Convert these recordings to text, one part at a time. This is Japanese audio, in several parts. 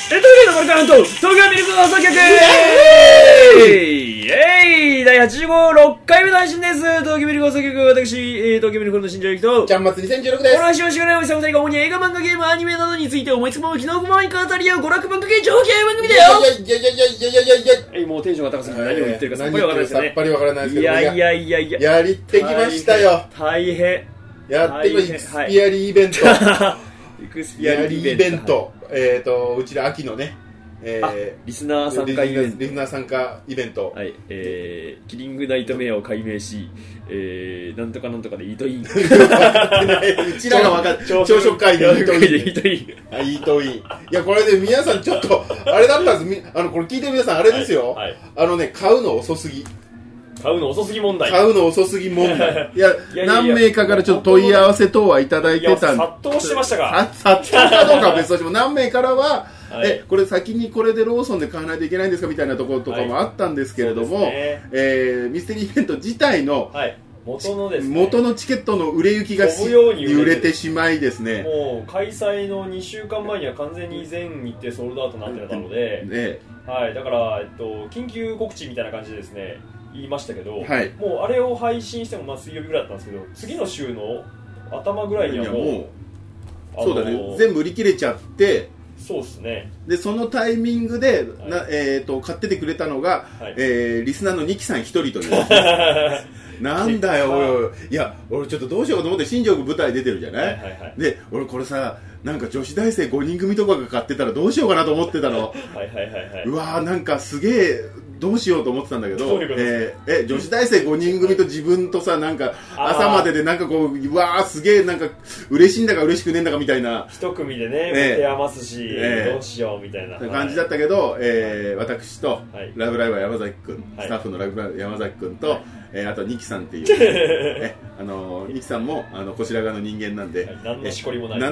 のマルカハント東京ミルク放送局第86回目の配信です。東京ミルク放送局、私、東京ミルクの新庄ゆきとジャンマツ2016です。 この配信はしがないおじさん2人が主に映画、漫画、ゲーム、アニメなどについて思いつくまま、昨日ままに語り合う娯楽文化系情報系番組だよ。もうテンションが高すぎて何を言ってるかさっぱりわからないですよね。 さっぱりわからないですけど、 いややりってきましたよ。 大変やってきました。イクスピアリーイベント。 イクスピアリーイベント。 うちら秋のね、 リスナー参加イベント。 リスナー参加イベント。 はい、キリングナイトメアを改名し、なんとかなんとかでイートイン。うちらが分かっ朝食会でイートイン。 イートイン。 イートイン。いや、これで皆さんちょっと、あれだったんです。これ聞いてる皆さん、あれですよ。 はい、 買うの遅すぎ。 買うの遅すぎ問題。 いや、何名かからちょっと問い合わせ等はいただいてたんで。 殺到してましたか。 殺到かどうかは別としても、何名からは、これ先にこれでローソンで買わないといけないんですかみたいなところとかもあったんですけれども、ミステリーイベント自体の、元のチケットの売れ行きが売れてしまいですね。 もう開催の2週間前には完全に全日程ソールドアウトになってたので、はい、だから、緊急告知みたいな感じでですね言いましたけど、もうあれを配信しても水曜日ぐらいだったんですけど、次の週の頭ぐらいにはもうそうだね、全部売り切れちゃって、 そうですね。 でそのタイミングで、買っててくれたのが、リスナーのニキさん一人というなんだよ、いや俺ちょっとどうしようかと思って、新庄君舞台出てるじゃない、で俺これさ、なんか女子大生5人組とかが買ってたらどうしようかなと思ってたの。うわー、なんかすげえどうしようと思ってたんだけど、女子大生5人組と自分とさ、なんか朝まででなんかこう、うわーすげえなんか嬉しいんだか嬉しくねえんだかみたいな一組でね、持て余すし、どうしようみたいな感じだったけど、私とラブライバー山崎君、スタッフのラブライバー山崎君と、あとニキさんっていう、ニキさんもこちら側の人間なんで、 何のしこりもない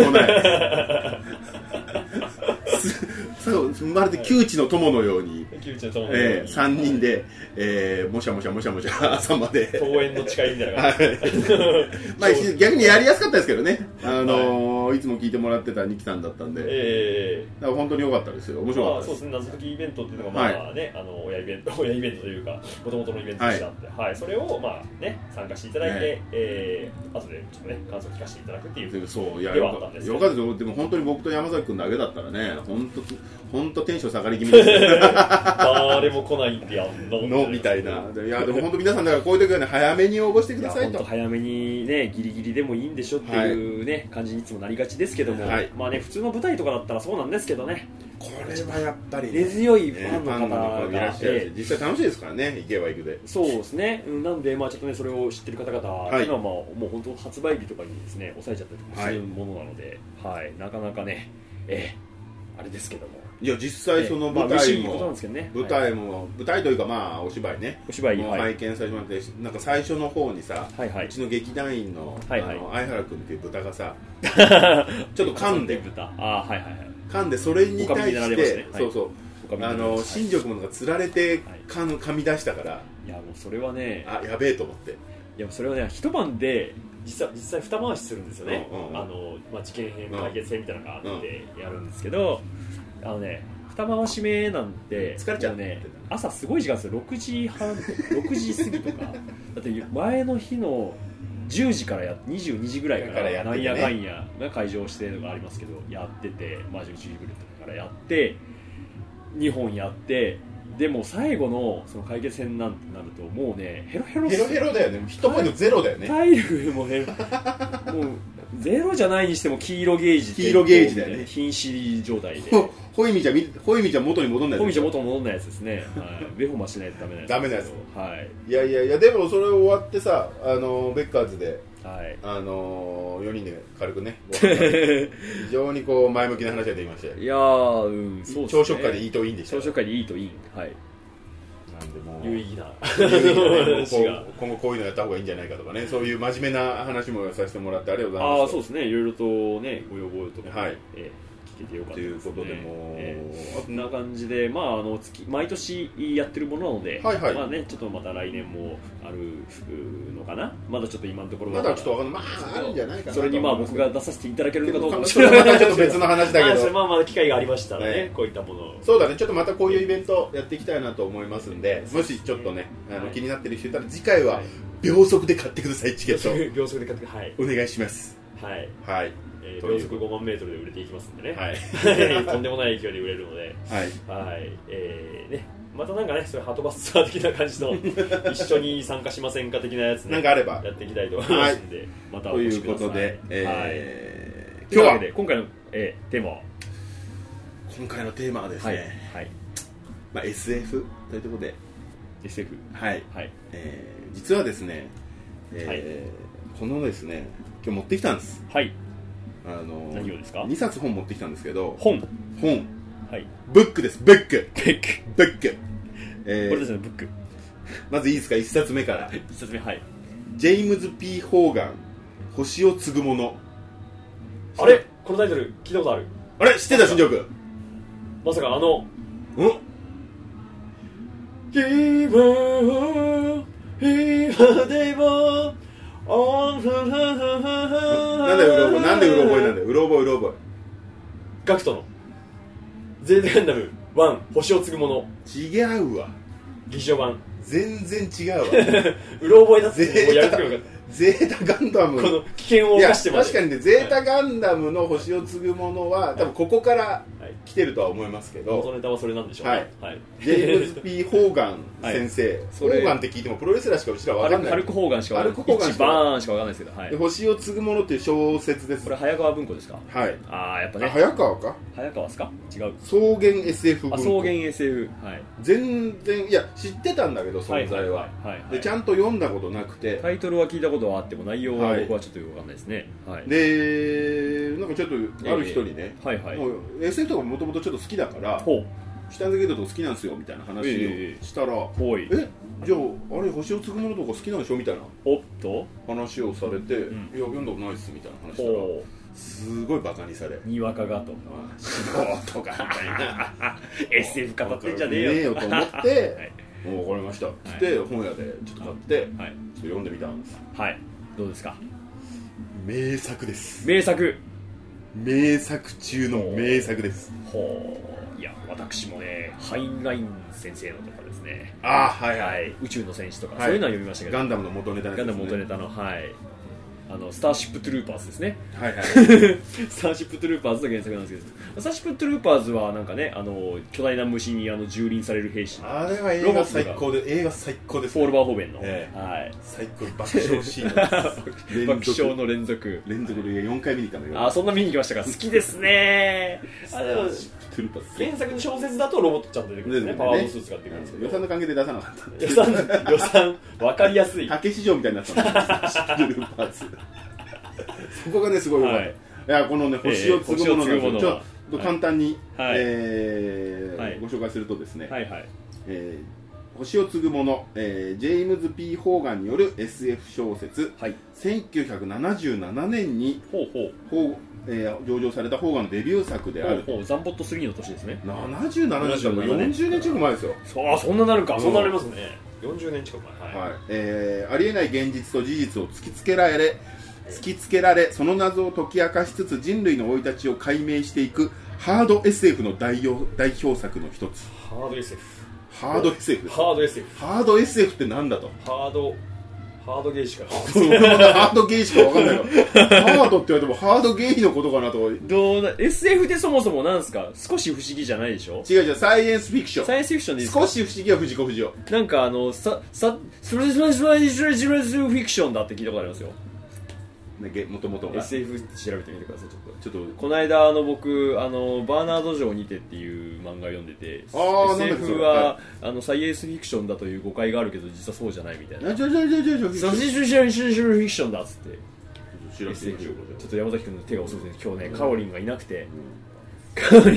まるで窮地の友のように、3人で、もしゃもしゃ朝まで登園の誓いみたいな感じまあ逆にやりやすかったですけどね、いつも聞いてもらってたニキさんだったんで、だから本当に良かったですよ。面白かったです。 そうですね、謎解きイベントっていうのがまあね、親イベントというか元々のイベントとしてあって、それをまあね参加していただいて、後でちょっとね感想を聞かせていただくっていう。 そう、いやよかったですよ。でも本当に僕と山崎君だけだったらね、本当テンション下がり気味です誰も来ないんでやんのみたいな。いやでも本当皆さんだからこういう時はね、早めに応募してくださいと。 早めにね、ギリギリでもいいんでしょっていうね、感じにいつもなりがちですけども、まあね、普通の舞台とかだったらそうなんですけどね、 これはやっぱり根強いファンの方がいらっしゃるし、実際楽しいですからね、行けば行くで。 そうですね。なんでまあちょっとね、それを知ってる方々っていうのはもう本当発売日とかにですね抑えちゃったりとかするものなので、なかなかね、あれですけども。 いや実際その舞台というかまあお芝居ね、拝見させてもらって、なんか最初の方にさ、うちの劇団員の相原君っていう豚がさちょっと噛んで、それに対して新庄君がつられて噛み出したから、 いやもうそれはね、 やべえと思って、 いやそれはね、一晩で実際二回しするんですよね。事件編解決編みたいなのがあってやるんですけど、二回し目なんて疲れちゃうね、朝すごい時間ですよ。6時過ぎとかだって前の日の10時から22時ぐらいからなんやかんやが会場してるのがありますけど、やってて、10時ぐらいからやって2本やって、でも最後のその解決戦なんてなるともうね、ヘロヘロだよね。ヒットポイントゼロだよね。 体力ももうゼロじゃないにしても黄色ゲージだよね。瀕死状態で。 ホイミちゃん元に戻んないやつ。 ホイミちゃん元に戻んないやつですね。ベホマしないとダメなやつ。 いやでもそれ終わってさ、ベッカーズで4人で軽くね非常にこう前向きな話ができましたよ。 いやー、そうですね。 朝食会でいいといいんでした。 朝食会でいいといい。 なんでも有意義な今後こういうのやった方がいいんじゃないかとかね、そういう真面目な話もさせてもらってありがとうございます。 そうですね、いろいろとねご要望とか聞けてよかったということでこんな感じで、まあ、毎年やってるものなので、 はいはい、 まあね、ちょっとまた来年もあるのかな、まだちょっと今のところはまだちょっと分かんない、まああるんじゃないかな。 それにまあ僕が出させていただけるかどうかもそれはまたちょっと別の話だけどまあまだ機会がありましたらね、こういったものをそうだね、ちょっとまたこういうイベントやっていきたいなと思いますんで、もしちょっとね気になってる人いたら次回は秒速で買ってください。チケット秒速で買って、はい、 お願いします。 はいはい、 秒速5万メートルで売れていきますんでね、 はい、 とんでもない勢いで売れるので、 はいはい、ね、またなんかね、そういうハートバスツアー的な感じの一緒に参加しませんか的なやつ、ね、 なんかあればやっていきたいと思いますんで、はい、またお越しください。 ということで、 今日は今回の、テーマは、 今回のテーマはですね、 はい、 まあ、SF というところで SF、 はい、 はい、 実はですね、 はい、 このですね、今日持ってきたんです。 はい、 何をですか？ 2 冊本持ってきたんですけど、 本、 はい、ブックです。ブック、 これですね、ブック。 まずいいですか、1冊目から。 1冊目、はい、 ジェイムズ・ P ・ホーガン、星を継ぐもの。 あれ、このタイトル聞いたことある。 あれ、知ってた？新庄君、 まさかなんでうろ覚えなんだよ。うろ覚えガクトのゼータガンダム1星を継ぐもの。 違うわ、 劇場版。 全然違うわうろ覚えだってもうやるときよかった。 ゼータガンダム、 この危険を冒してまで。 確かにね、ゼータガンダムの星を継ぐものは多分ここから来てるとは思いますけど、 元ネタはそれなんでしょうね。 ジェイムズ・ P ・ホーガン先生、ホーガンって聞いてもプロレスラーしかうちら分かんない。 ハルク・ホーガンしか分かんない。一番しか分かんないですけど、 で星を継ぐものっていう小説です。 これ早川文庫ですか？ はい。 やっぱね、 早川か？ 早川ですか？違う。 草原 SF 文庫。 草原 SF、はい。 全然、いや知ってたんだけど存在は、でちゃんと読んだことなくて、 タイトルは聞いたことはあっても内容は僕はちょっと分かんないですね。 でなんかちょっとある人にね、もう SF とかもともとちょっと好きだから、シュタインズゲートとか好きなんですよみたいな話をしたら、じゃああれ星を継ぐものとか好きなんでしょみたいな話をされて、いや読んだことないっすみたいな話したら、すごいバカにされ、 にわかがと素人かみたいな SF 語ってんじゃねえよと思ってもう分かりましたっつって本屋でちょっと買って読んでみたんです。 はい、どうですか？ 名作です。 名作中の名作です。 いや、私もね、ハインライン先生のとかですね、宇宙の戦士とか、そういうのは読みましたけど、 ガンダムの元ネタの、 スターシップトゥルーパーズですね。スターシップトゥルーパーズの原作なんですけど、スターシップトゥルーパーズはなんかね、巨大な虫に蹂躙される兵士、 あれは映画最高で、フォールバーホーベンの、 最高、爆笑シーン爆笑の連続で 4回見に行ったのよ。 そんな見に行きましたか？好きですね。原作の小説だとロボットちゃんと出てくるんですね。パワードスーツが出てくるんですけど、 予算の関係で出さなかった。 予算分かりやすい竹市場みたいになったのそこがねすごい良かった。いや、このね、星を継ぐものなんですよ。ちょっと簡単にご紹介するとですね、星を継ぐもの、ジェイムズ・ P ・ホーガンによる SF 小説、1977年に上場されたホーガンのデビュー作である。 ザンボット3の年ですね。 77年、40年近く前ですよ。 そんななるか。そうなりますね。40年近く前。ありえない現実と事実を突きつけられ、その謎を解き明かしつつ人類の生い立ちを解明していくハード SF の代表作の一つ。 ハード SF ってなんだと。 ハードゲイしかハードゲイしか分かんないからハードって言われてもハードゲイのことかなと。 SF ってそもそもなんですか？少し不思議じゃないでしょ？ 違う、サイエンスフィクション。 サイエンスフィクションでいいですか？ 少し不思議は藤子不二雄。 なんかストレスフィクションだって聞いたことありますよ。 もともと SF 調べてみてください。ちょっとこの間僕バーナード城にてっていう漫画を読んでて、 SF はサイエンスフィクションだという誤解があるけど実はそうじゃないみたいな。サイエンスフィクションだっつって、ちょっと山崎君の手が遅くて今日ね、カオリンがいなくてちょっと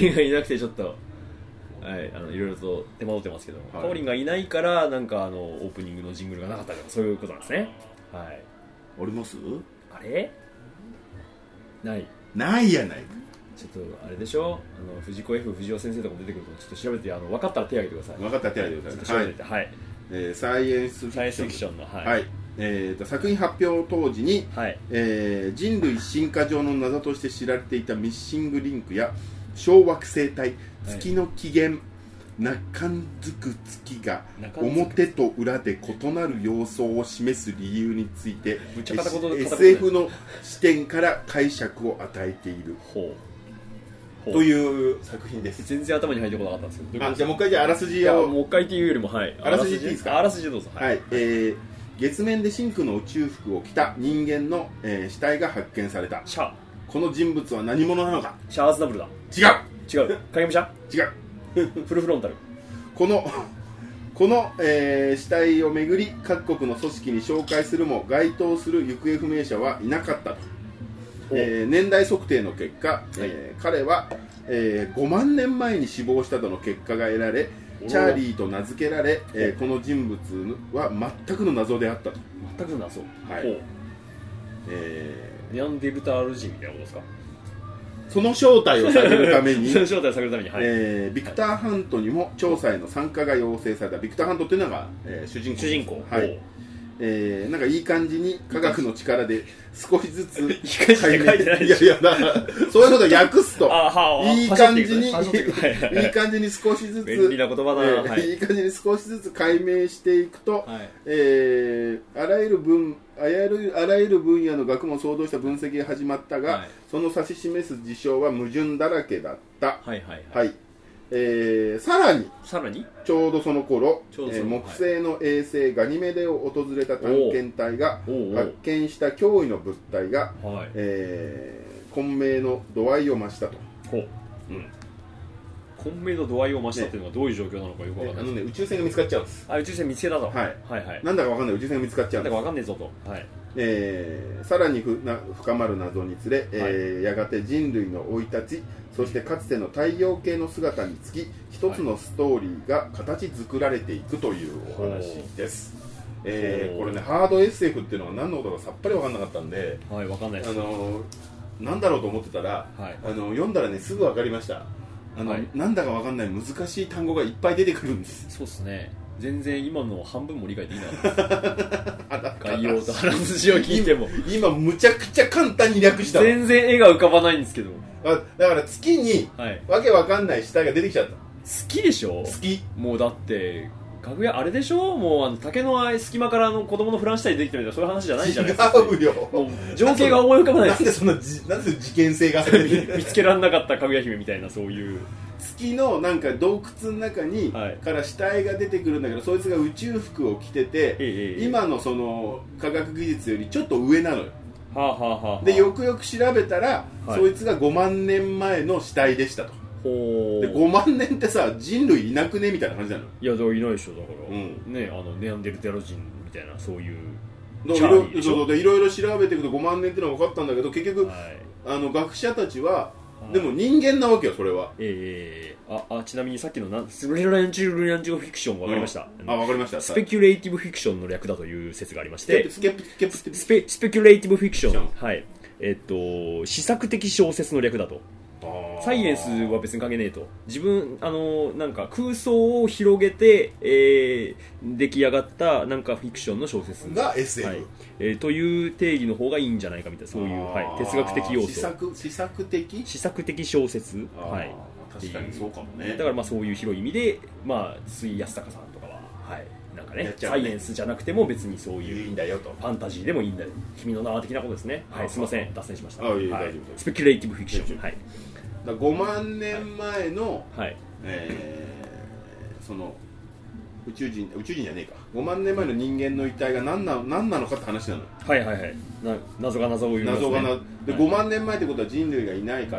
いろいろと手間取ってますけど、カオリンがいないからなんかオープニングのジングルがなかったとか、そういうことなんですね。 あります？ あれ？ないやないか。 ちょっとあれでしょ、藤子 F 不二雄先生とかも出てくるとちょっと調べて分かったら手を挙げてください。 分かったら手を挙げてください。 調べて、はい、 サイエンスフィクションの、はい、作品発表当時に、はい、人類進化上の謎として知られていたミッシングリンクや小惑星帯、月の起源、中づく月が表と裏で異なる様相を示す理由について SF の視点から解釈を与えているという作品です。 全然頭に入ってこなかったんですけど、 じゃあもう一回あらすじを。 もう一回っていうよりも、はい、 あらすじっていいですか。 あらすじどうぞ。 はい、月面で真空の宇宙服を着た人間の、死体が発見された。この人物は何者なのか。 シャアーズナブルだ。違う影武者。 違うフルフロンタル。この、死体をめぐり各国の組織に紹介するも該当する行方不明者はいなかったと。年代測定の結果、彼は、5万年前に死亡したとの結果が得られ、チャーリーと名付けられ、この人物は全くの謎であったと。 全くの謎。 はい。 ネアンデルタール人みたいなことですか。 その正体を探るためにその正体を探るために、はい、 ビクター・ハントにも調査への参加が要請された。ビクター・ハントっていうのが、主人公。はい。なんかいい感じに科学の力で少しずつ解明だからそういうことを訳すといい感じに少しずつ便利な言葉だ、 いい感じに少しずつ解明していくと、あらゆる分野の学問を総動した分析が始まったが、その指し示す事象は矛盾だらけだった。さらにちょうどその頃、木星の衛星ガニメデを訪れた探検隊が発見した驚異の物体が、混迷の度合いを増したと。 混迷の度合いを増したっていうのはどういう状況なのかよくわかんない。 宇宙船が見つかっちゃうんです。 宇宙船見つけたと。 なんだかわかんない宇宙船が見つかっちゃうんです。 なんだかわかんねえぞと。 さらに深まる謎につれ、やがて人類の生い立ち、そしてかつての太陽系の姿につき一つのストーリーが形作られていくというお話です。これね、ハード SF っていうのが何のことかさっぱり分かんなかったんで、 分かんないです。 なんだろうと思ってたら、読んだらねすぐ分かりました。なんだか分かんない難しい単語がいっぱい出てくるんです。 そうですね。全然今の半分も理解できなかった概要とあらすじを聞いても今むちゃくちゃ簡単に略した。 全然絵が浮かばないんですけど。 だから月にわけわかんない死体が出てきちゃった。 好きでしょ。 好き。 もうだってかぐやあれでしょ。もう竹の隙間から子供のフラン死体出てきたみたいなそういう話じゃないじゃないですか。 違うよ。 もう情景が思い浮かばないです。 なんで事件性が見つけられなかったかぐや姫みたいなそういう月のなんか洞窟の中に、から死体が出てくるんだけど、そいつが宇宙服を着てて、今のその科学技術よりちょっと上なのよ。でよくよく調べたら、そいつが5万年前の死体でしたと。で5万年ってさ人類いなくねみたいな感じなの。 いやだからいないでしょ。だから、ねネアンデルタル人みたいなそういういろいろ調べていくと5万年っていうのが分かったんだけど、結局、学者たちはでも人間なわけよそれは。 ちなみにさっきのスレランチュフィクション分かりました。 分かりました。 スペキュレイティブフィクションの略だという説がありまして、 スペキュレイティブフィクション、試作的小説の略だと。サイエンスは別に関係ねえと。自分なんか空想を広げて、出来上がったなんかフィクションの小説が SF、 という定義の方がいいんじゃないかみたいなそういう、哲学的要素。試作的小説。 確かにそうかもね。 だからそういう広い意味で筒井康隆さんとかはなんかねサイエンスじゃなくても別にそういういいんだよと。ファンタジーでもいいんだよ。君の名は的なことですね。すいません脱線しました。スペキュレイティブフィクション。 5万年前の、その宇宙人じゃねえか。5万年前の人間の遺体が何なのかって話なの。謎が謎を言いますね。で5万年前ってことは人類がいないから、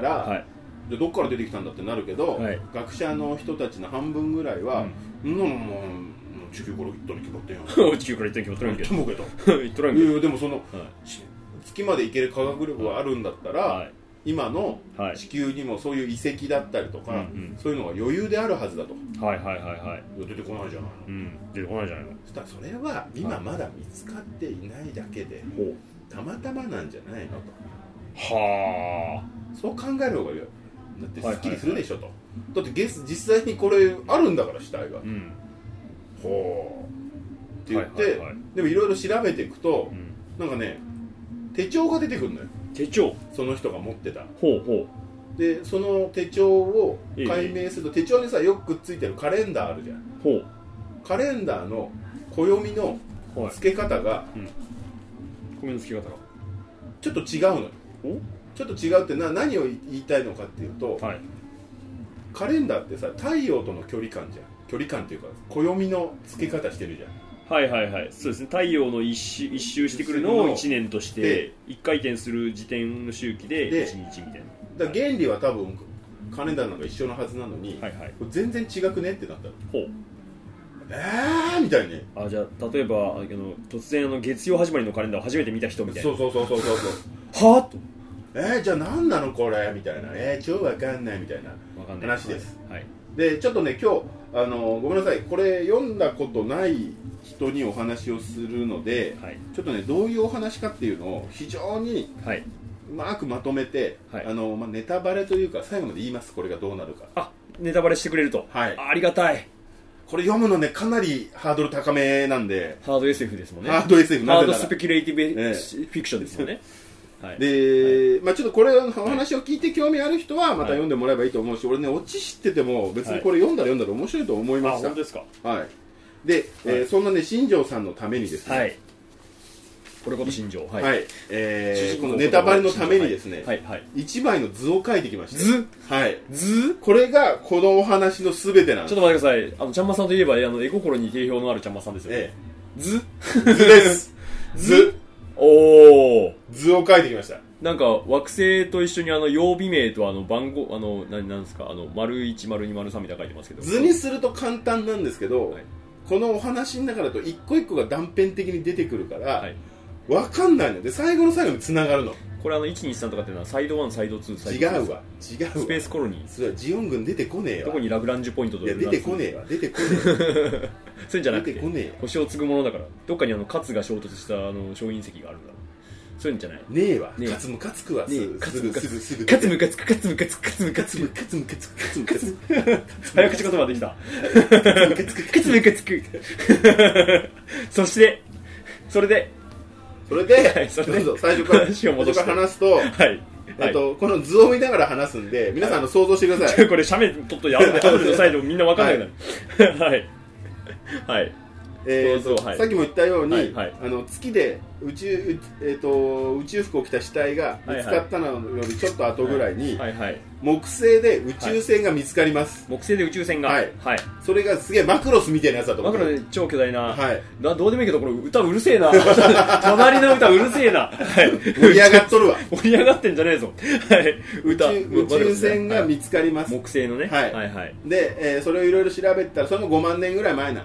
でどっから出てきたんだってなるけど、学者の人たちの半分ぐらいは地球から行ったに決まってんやん。 地球から行ったに決まってるんけど。でもその月まで行ける科学力があるんだったら、今の地球にもそういう遺跡だったりとか、そういうのが余裕であるはずだと。出てこないじゃないの。 出てこないじゃないの。 それは今まだ見つかっていないだけで、たまたまなんじゃないのと。そう考える方がなってすっきりするでしょと、だって実際にこれあるんだから死体が、ほうって言って、でもいろいろ調べていくと、なんかね手帳が出てくるのよ。 手帳、 その人が持ってた。 ほうほうでその手帳を解明すると、手帳にさよくくっついてるカレンダーあるじゃん。 ほう、 カレンダーの暦の付け方が、 暦の付け方がちょっと違うのよ。ちょっと違うって何を言いたいのかっていうと、カレンダーってさ太陽との距離感じゃん。距離感っていうか暦の付け方してるじゃん。 はいはいはい、そうですね。太陽の一周してくるのを1年として1回転する時点の周期で1日みたいな。 だから原理は多分カレンダーなんか一緒のはずなのに、全然違くねってなったの。ほう、みたいにね。 じゃあ例えば突然月曜始まりのカレンダーを初めて見た人みたいな。 そうはぁと、 じゃあ何なのこれみたいな、超わかんないみたいな話です。 はい、 でちょっとね今日ごめんなさい、これ読んだことない人にお話をするので、ちょっとねどういうお話かっていうのを非常にうまくまとめて、ネタバレというか最後まで言います。これがどうなるか。 ネタバレしてくれると、ありがたい。 これ読むのねかなりハードル高めなんで。 ハード SF ですもんね。 ハード SF、 ハードスペキュレイティブ、フィクションですよね。 で、ちょっとこれお話を聞いて興味ある人はまた読んでもらえばいいと思うし、俺ねオチ知ってても別にこれ読んだら面白いと思いました。 本当ですか。 で、そんなね新庄さんのためにですね、 これこそ新庄、このネタバレのためにですね、1枚の図を書いてきました。図？これがこのお話のすべてなんです。 ちょっと待ってください。ちゃんまさんといえば絵心に定評のあるちゃんまさんですよね。図です。図。図を書いてきました。 なんか惑星と一緒に曜日名と番号なんですか01、02、03みたいな書いてますけど。 図にすると簡単なんですけど、このお話の中だと一個一個が断片的に出てくるから、分かんないので最後の最後に繋がるの。 これ123とかっていうのはサイド1、サイド2、サイド 2。 違うわ。 スペースコロニー。 それはジオン軍出てこねえわ。 どこにラグランジュポイントと出てこねえわ。そういうんじゃなくて星を継ぐものだから、どっかに勝が衝突した小隕石があるんだろう。そういうんじゃない。 ねえわ。勝つムカつくわ。すぐ勝つムカつ早口言葉できた。勝つムカつく。そしてそれでどうぞ最初から話すと、この図を見ながら話すんで皆さん想像してください。 これ斜面ちょっとやるのサイドみんな分かんないから。さっきも言ったように、月で宇宙服を着た死体が見つかったのよりちょっと後ぐらいに木星で宇宙船が見つかります。 木星で宇宙船が、 それがすげえマクロスみたいなやつだと思う。 マクロスで超巨大な、どうでもいいけどこれ歌うるせえな。隣の歌うるせえな。 盛り上がっとるわ。 盛り上がってんじゃねえぞ。 宇宙船が見つかります。 木星のね。 でそれをいろいろ調べてたらそれも5万年ぐらい前な。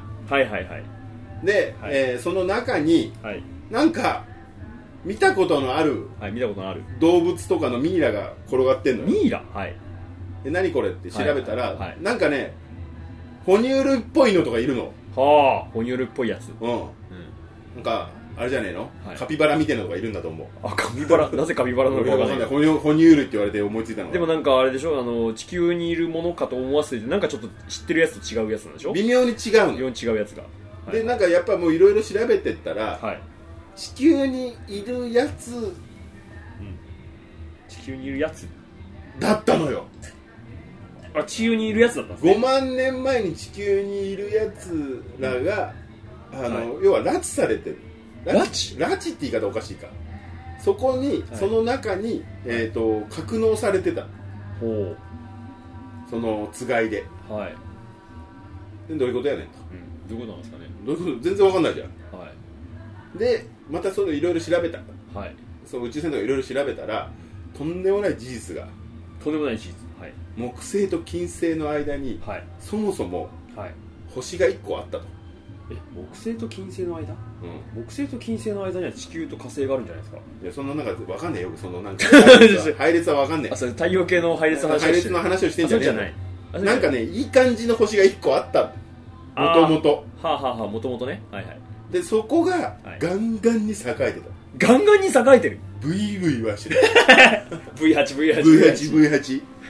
で、その中に、なんか見たことのある動物とかのミイラが転がってんのよ。 ミイラ？ で何これって調べたら、なんかね哺乳類っぽいのとかいるの。 哺乳類っぽいやつ。 なんかあれじゃねえの、カピバラみたいなのがいるんだと思う。 カピバラなぜカピバラなのか分かんない。 哺乳類って言われて思いついたの。 でもなんかあれでしょ、地球にいるものかと思わせてなんかちょっと知ってるやつと違うやつなんでしょ。 微妙に違うの。 微妙に違うやつが。 でなんかやっぱもういろいろ調べてったら、地球にいるやつ、 地球にいるやつだったのよ。 地球にいるやつだったんですね。 5万年前に地球にいるやつらが、要は拉致されてる。拉致って言い方おかしいか。そこに、その中に、格納されてた。そのつがいで。でどういうことやねんと。 どういうことなんですかね。 どういうこと全然わかんないじゃん。でまたそれいろいろ調べた。その宇宙船とかいろいろ調べたらとんでもない事実が。 とんでもない事実。 木星と金星の間に、そもそも、星が1個あったと。 木星と金星の間？木星と金星の間には地球と火星があるんじゃないですか。 いやそんななんか分かんねえよ。そのなんか配列は分かんねえ。 それ太陽系の配列の話をしてんじゃねえ。なんかねいい感じの星が1個あった。もともと。 もともとね。 でそこがガンガンに栄えてた。 ガンガンに栄えてる。 ブイブイはしてる。 V8。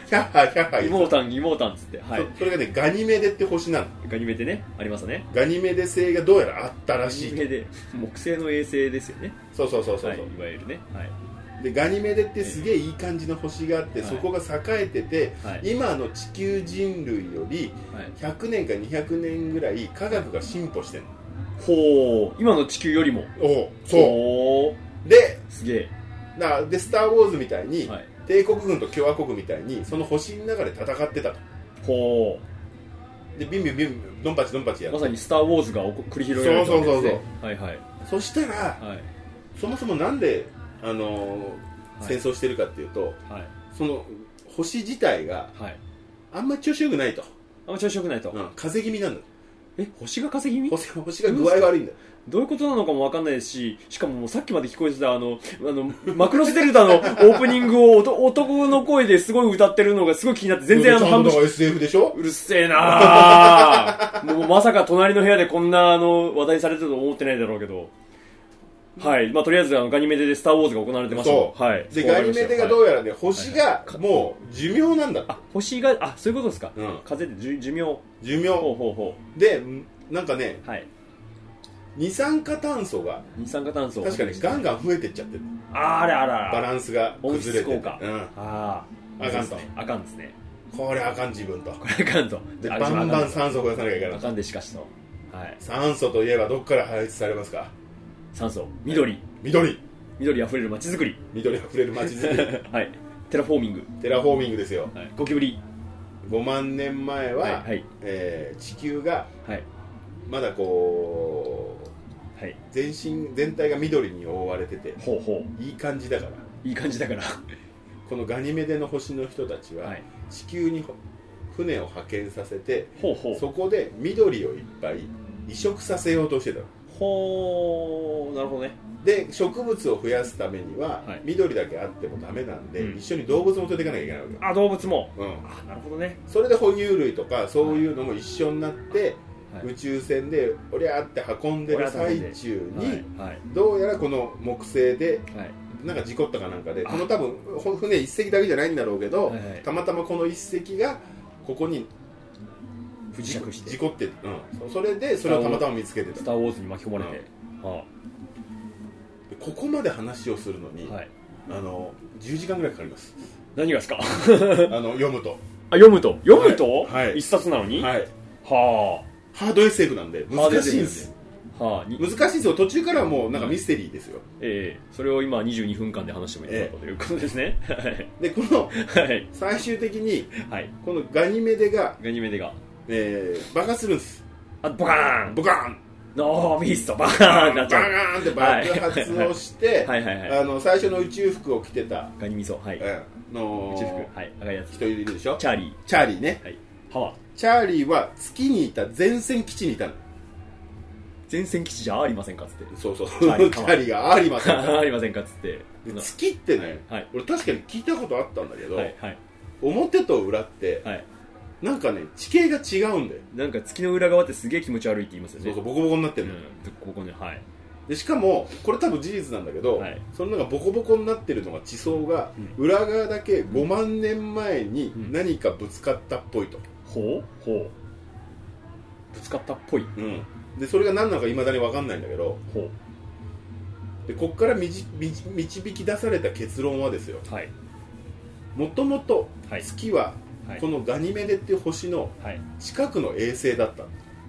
ヒャッハーヒャッハーギモータンギモータンっつって、はい、 それがねガニメデって星なの。 ガニメデね、ありますね。 ガニメデ星がどうやらあったらしい。 ガニメデ、木星の衛星ですよね。 そうそうそうそう、はい、 いわゆるね、はい。 でガニメデってすげえいい感じの星があって、そこが栄えてて、はい、今の地球人類より100年か200年ぐらい科学が進歩してるの。 ほう、今の地球よりも。 おそうですげえでスター・ウォーズみたいに、はい、帝国軍と共和国みたいにその星の中で戦ってたと。 ほうでビンビンビンドンパチドンパチやって、 まさにスター・ウォーズが繰り広げられたわけですね。 そうはいはい。 そしたら、はい、そもそもなんで戦争してるかっていうと、はい、その星自体が、はい、あんまり調子よくないと。 あんま調子よくないと、 うん、風邪気味なんだ。 星が風邪気味？ 星が具合悪いんだよ。 どういうことなのかも分かんないですし、しかももうさっきまで聞こえてたマクロスデルタのオープニングを男の声ですごい歌ってるのがすごい気になって、全然半分 SF でしょ。 うるせえなもうまさか隣の部屋でこんな話題されてると思ってないだろうけど、はい、まあとりあえずガニメデでスター・ウォーズが行われてました。 そう、はい、でガニメデがどうやらね、星がもう寿命なんだ。 あ、星がそういうことですか。うん、風で寿命。ほうほうほう。 でなんかね、はい、二酸化炭素が確かにガンガン増えてっちゃってる。 あらあら、 バランスが崩れて、 あかんと、あかんですね。 これあかん自分と、 これあかんと、 でバンバン酸素を増やさなきゃいけない。 あかんでしかしと、はい、 酸素といえばどこから排出されますか。 酸素、緑あふれる街づくり、 緑あふれる街づくりはい、テラフォーミングですよ、 はい、ゴキブリ。 5万年前は、はいはい、地球が、はい、まだこう、はい、全体が緑に覆われてて、 ほうほう、 いい感じだからこのガニメデの星の人たちは、はい、地球に船を派遣させて、ほうほう、そこで緑をいっぱい移植させようとしてたの。 ほう、なるほどね。 で植物を増やすためには、はい、緑だけあってもダメなんで、一緒に動物も連れていかなきゃいけないわけよ。 あ、動物も、 うん、 なるほどね。 それで哺乳類とかそういうのも一緒になって、はい、宇宙船でおりゃーって運んでる最中に、はいはい、どうやらこの木星で、はい、なんか事故ったかなんかで、この多分船一隻だけじゃないんだろうけど、はいはい、たまたまこの一隻がここに不時着して事故って、うん、それでそれをたまたま見つけてた。 スター・ウォーズに巻き込まれて、 うん、はあ、ここまで話をするのに、はい、10時間ぐらいかかります。 何がですか読むと、 はい、一冊なのに、 はい、 はあ、ハード SF なんで難しいんです。はあ、難しいですよ。途中からはもうなんかミステリーですよ。 それを今22分間で話してもいいのかということですね。 でこの、はい、最終的に、はい、このガニメデが爆発するんです。 あ、ボカーンノーミストバーンなっちゃう。バーンって爆発をして最初の宇宙服を着てたガニミソ、はい、 の宇宙服、はい、赤いやつ人いるでしょ。 チャーリーね、 はい、ハワー。 チャーリーは月にいた前線基地にいたの。 前線基地じゃありませんかっつって。 そうチャーリーがありませんかありませんかっつって。 月ってね、はい、俺確かに聞いたことあったんだけど、 はいはい、 表と裏って、はい、なんかね地形が違うんだよ。 なんか月の裏側ってすげえ気持ち悪いって言いますよね。 そうボコボコになってるの、 ここね、はい。 でしかもこれ多分事実なんだけど、はい、そのなんかボコボコになってるのが地層が、裏側だけ5万年前に何かぶつかったっぽいと、 ほうぶつかったっぽい、 でそれが何なのか未だに分かんないんだけど、でこっから導き出された結論はですよ、もともと月はこのガニメデっていう星の近くの衛星だった、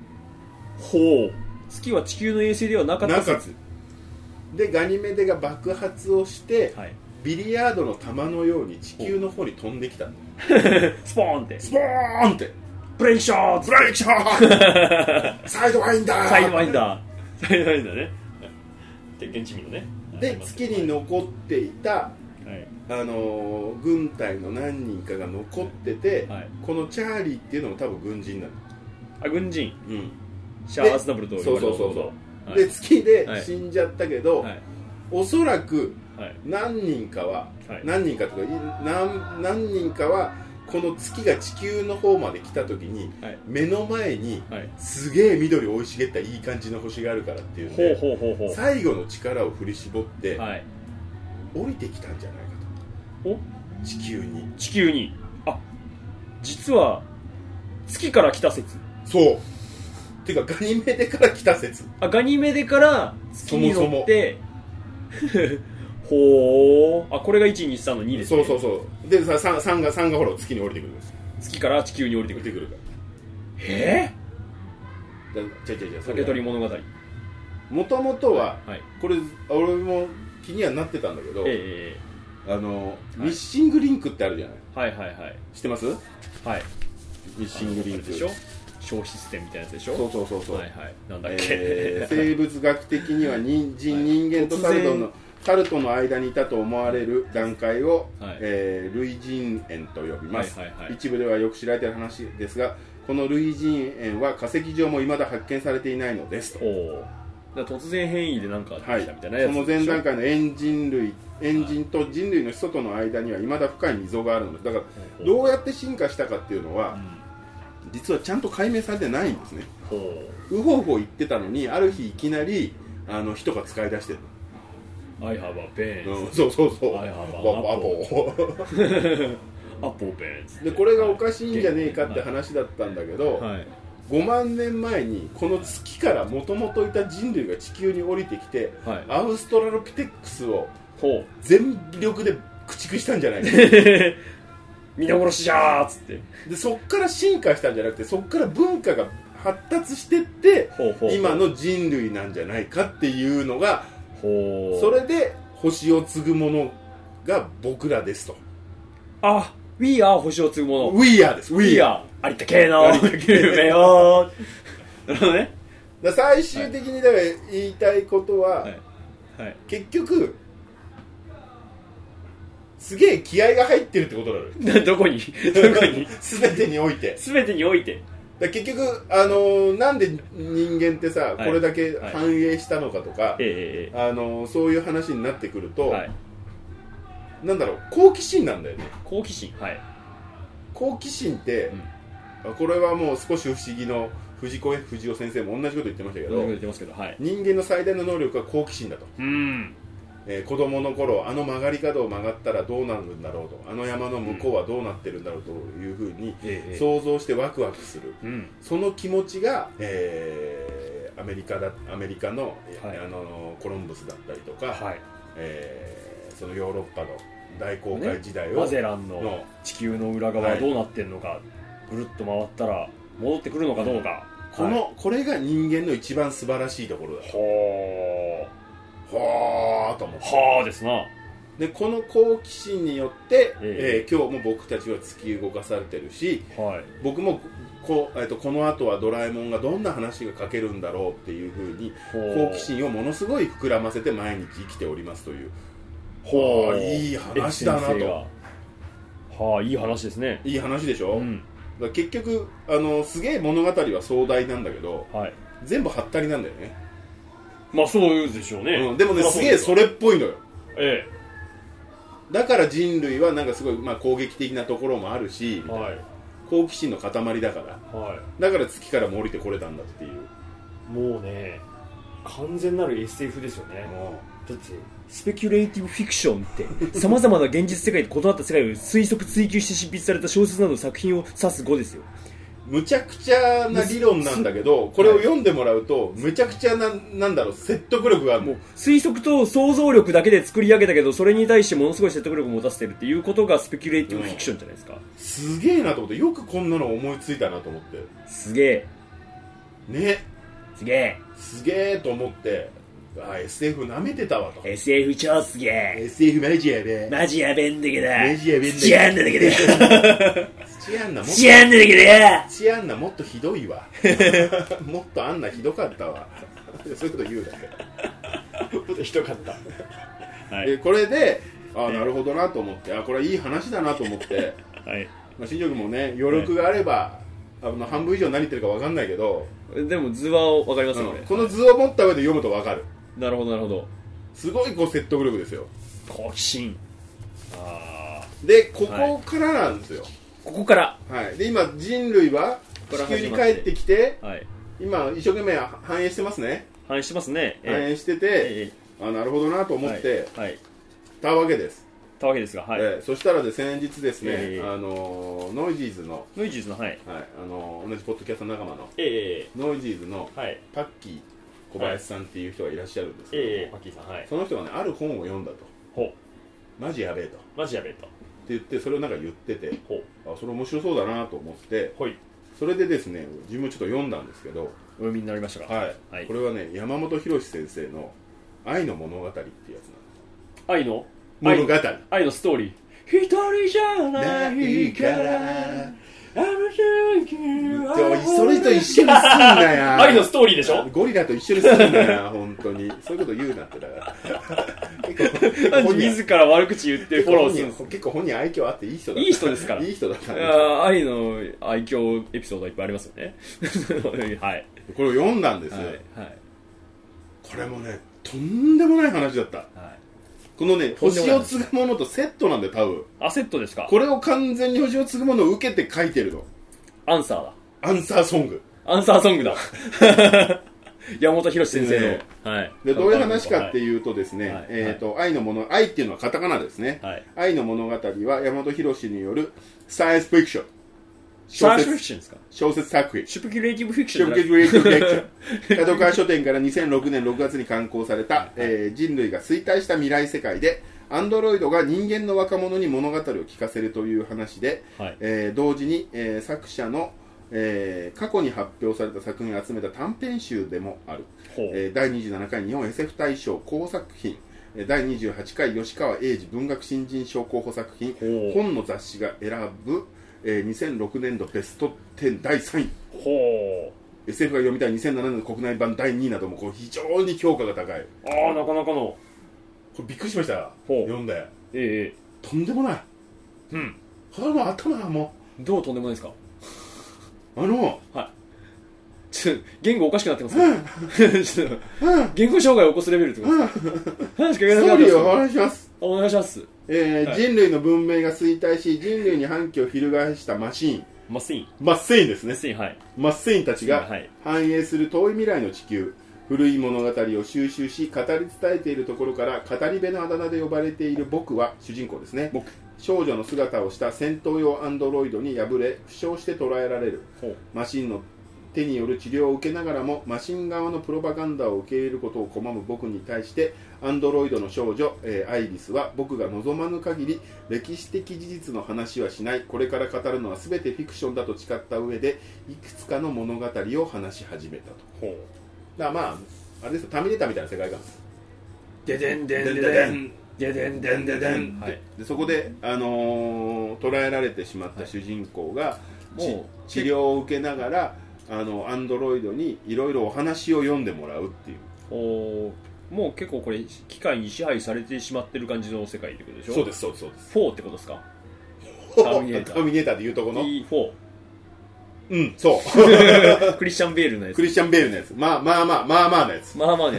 月は地球の衛星ではなかった説で、ガニメデが爆発をして、ビリヤードの球のように地球の方に飛んできたスポーンってブレイクショートサイドワインダーね、鉄拳チミのね。 で月に残っていた、軍隊の何人かが残ってて、このチャーリーっていうのも多分軍人なの。 あ、軍人、シャー・アスナブルと言われる。 そうで月で死んじゃったけど、おそらく何人かは、何人かはこの月が地球の方まで来た時に、目の前にすげえ緑生い茂ったいい感じの星があるからっていうので、最後の力を振り絞って降りてきたんじゃないかと。地球に。 あ、 実は月から来た説。 そうてかガニメデから来た説。 ガニメデから月に乗ってほー、これが123の2ですね。 そうで 3がほら月に降りてくる。 月から地球に降りてくるから竹取物語。 もともとは、これ俺も気にはなってたんだけど、ミッシングリンクってあるじゃない。知ってます？はい。ミッシングリンクでしょ。 小システムみたいなやつでしょ。 そうなんだっけ、 生物学的には人間とサルトの間にいたと思われる段階を、類人猿と呼びます。一部ではよく知られている話ですが、この類人猿は化石上も未だ発見されていないのですと。 突然変異で何かあってきたみたいなやつ、 その前段階の猿人と人類の始祖との間には未だ深い溝があるのです。だからどうやって進化したかっていうのは、実はちゃんと解明されてないんですね。ウホウホ言ってたのに、ある日いきなり人が使い出してるの。 I have a pen。 そう。 I have an apple pen。 でこれがおかしいんじゃねえかって話だったんだけど、5万年前にこの月からもともといた人類が地球に降りてきて、アウストラロピテックスを全力で駆逐したんじゃないか皆殺しじゃーっつって。 でそっから進化したんじゃなくて、そっから文化が発達してって今の人類なんじゃないかっていうのが、それで星を継ぐものが僕らですと。 We are 星を継ぐもの。 We are です。 We are 有田系の夢を。なるほどね。 最終的にだから言いたいことは、結局すげえ気合が入ってるってことなのよ。 どこに全てにおいて。だ結局なんで人間ってさ、これだけ繁栄したのかとか、そういう話になってくると、なんだろう、好奇心なんだよね。 好奇心って、これはもう少し不思議の藤子 F 不二雄先生も同じこと言ってましたけど、人間の最大の能力は好奇心だと。子供の頃曲がり角を曲がったらどうなるんだろうと、山の向こうはどうなってるんだろうというふうに想像してワクワクする、その気持ちが、アメリカの、コロンブスだったりとか、そのヨーロッパの大航海時代を、 マゼランの地球の裏側はどうなってるのか、ぐるっと回ったら戻ってくるのかどうか、 これが人間の一番素晴らしいところだと。はーと思って。 はーですな。 でこの好奇心によって、今日も僕たちは突き動かされてるし、僕もこの後はドラえもんがどんな話が書けるんだろうっていうふうに好奇心をものすごい膨らませて毎日生きておりますという。いい話だなと。 いい話ですね。 いい話でしょ。だ結局すげえ物語は壮大なんだけど、全部はったりなんだよね。 そうでしょうね。 でもね、すげえそれっぽいのよ。だから人類はなんかすごい、攻撃的なところもあるし、好奇心の塊だから、だから月からも降りてこれたんだっていう。 もうね、完全なる SF ですよね。だってスペキュレーティブフィクションってさまざまな現実世界と異なった世界を推測追求して執筆された小説などの作品を指す語ですよ。 むちゃくちゃな理論なんだけど、これを読んでもらうとむちゃくちゃなんだろう、説得力がある。もう推測と想像力だけで作り上げたけど、それに対してものすごい説得力を持たせてるっていうことがスペキュレーティブフィクションじゃないですか。 すげえなと思って、よくこんなの思いついたなと思って。 すげえね、 すげえと思って、SF なめてたわと。 SF 超すげえ、 SF マジやべんだけど、 土屋アンナだけど土屋アンナもっとひどいわもっとあんなひどかったわそういうこと言うだけもっとひどかった、 これでなるほどなと思って、これはいい話だなと思って新庄君もね、余力があれば、半分以上何言ってるか分かんないけど、 でも図は分かりますよね、 この図を持った上で読むと分かる。 なるほど。すごい説得力ですよ。 好奇心。 でここからなんですよ。 ここから。 で今人類は地球に帰ってきて、今一生懸命繁栄してますね。繁栄してて、なるほどなと思ってたわけです。 たわけですが、はい。 そしたらで先日ですね、ノイジーズの、 はい、 同じポッドキャスト仲間の、ノイジーズのパッキー小林さんっていう人がいらっしゃるんですけど、 パッキーさん、はい、 その人がね、ある本を読んだと。マジやべえと。って言って、それをなんか言ってて、それ面白そうだなと思って、それでですね、自分もちょっと読んだんですけど、 お読みになりましたか。 はい。これはね、山本博先生の愛の物語っていうやつなんです。 愛の物語。 愛のストーリー。一人じゃないからそれと一緒にすんなよ。 愛のストーリーでしょ。 ゴリラと一緒にすんなよ、本当に。そういうこと言うなってだから自ら悪口言ってフォローするんです。 結構本人愛嬌あっていい人だった。 いい人ですからいい人だったんです。 愛の愛嬌エピソードいっぱいありますよね。はい。 これを読んだんですよ。これもね、とんでもない話だった。このね、星を継ぐものとセットなんで、多分。 セットですか。 これを完全に星を継ぐものを受けて書いてるの。 アンサーだ。 アンサーソングだ。山本博先生の。はい。 で、どういう話かっていうとですね、愛っていうのはカタカナですね。愛の物語は山本博によるサイエンスフィクション。 サイエンスフィクションですか。 小説作品。 シュプキュレーティブフィクション。 角川書店から2006年6月に刊行された、人類が衰退した未来世界でアンドロイドが人間の若者に物語を聞かせるという話で、同時に、作者の、過去に発表された作品を集めた短編集でもある、第27回日本 SF 大賞候補作品、第28回吉川英治文学新人賞候補作品、本の雑誌が選ぶ2006年度ベスト10第3位。SF が読みたい2007年の国内版第2位などもこう非常に評価が高い。 なかなかの。 これびっくりしました。読んで。とんでもない。もう頭がもう。どうとんでもないですか。言語おかしくなってますね。言語障害を起こすレベルってことですか。ストーリーをお願いします。 お願いします。 人類の文明が衰退し人類に反旗を翻したマシーンですね。マッセインたちが繁栄する遠い未来の地球、古い物語を収集し語り伝えているところから語り部のあだ名で呼ばれている僕は主人公ですね。少女の姿をした戦闘用アンドロイドに敗れ負傷して捕らえられる。マシンの手による治療を受けながらもマシン側のプロパガンダを受け入れることを拒む僕に対してアンドロイドの少女、アイリスは僕が望まぬ限り歴史的事実の話はしない、これから語るのは全てフィクションだと誓った上でいくつかの物語を話し始めたと。だからあれですよ、ターミネーターみたいな世界観です。 ででんでんででんででんでんででんでそこで、捕らえられてしまった主人公が、治療を受けながらアンドロイドにいろいろお話を読んでもらうっていう。 もう結構これ機械に支配されてしまってる感じの世界ってことでしょ。 そうです。 4ってことですか。 ターミネーターでいうとこの T4。 そうクリスチャン・ベールのやつ。 まあなやつ。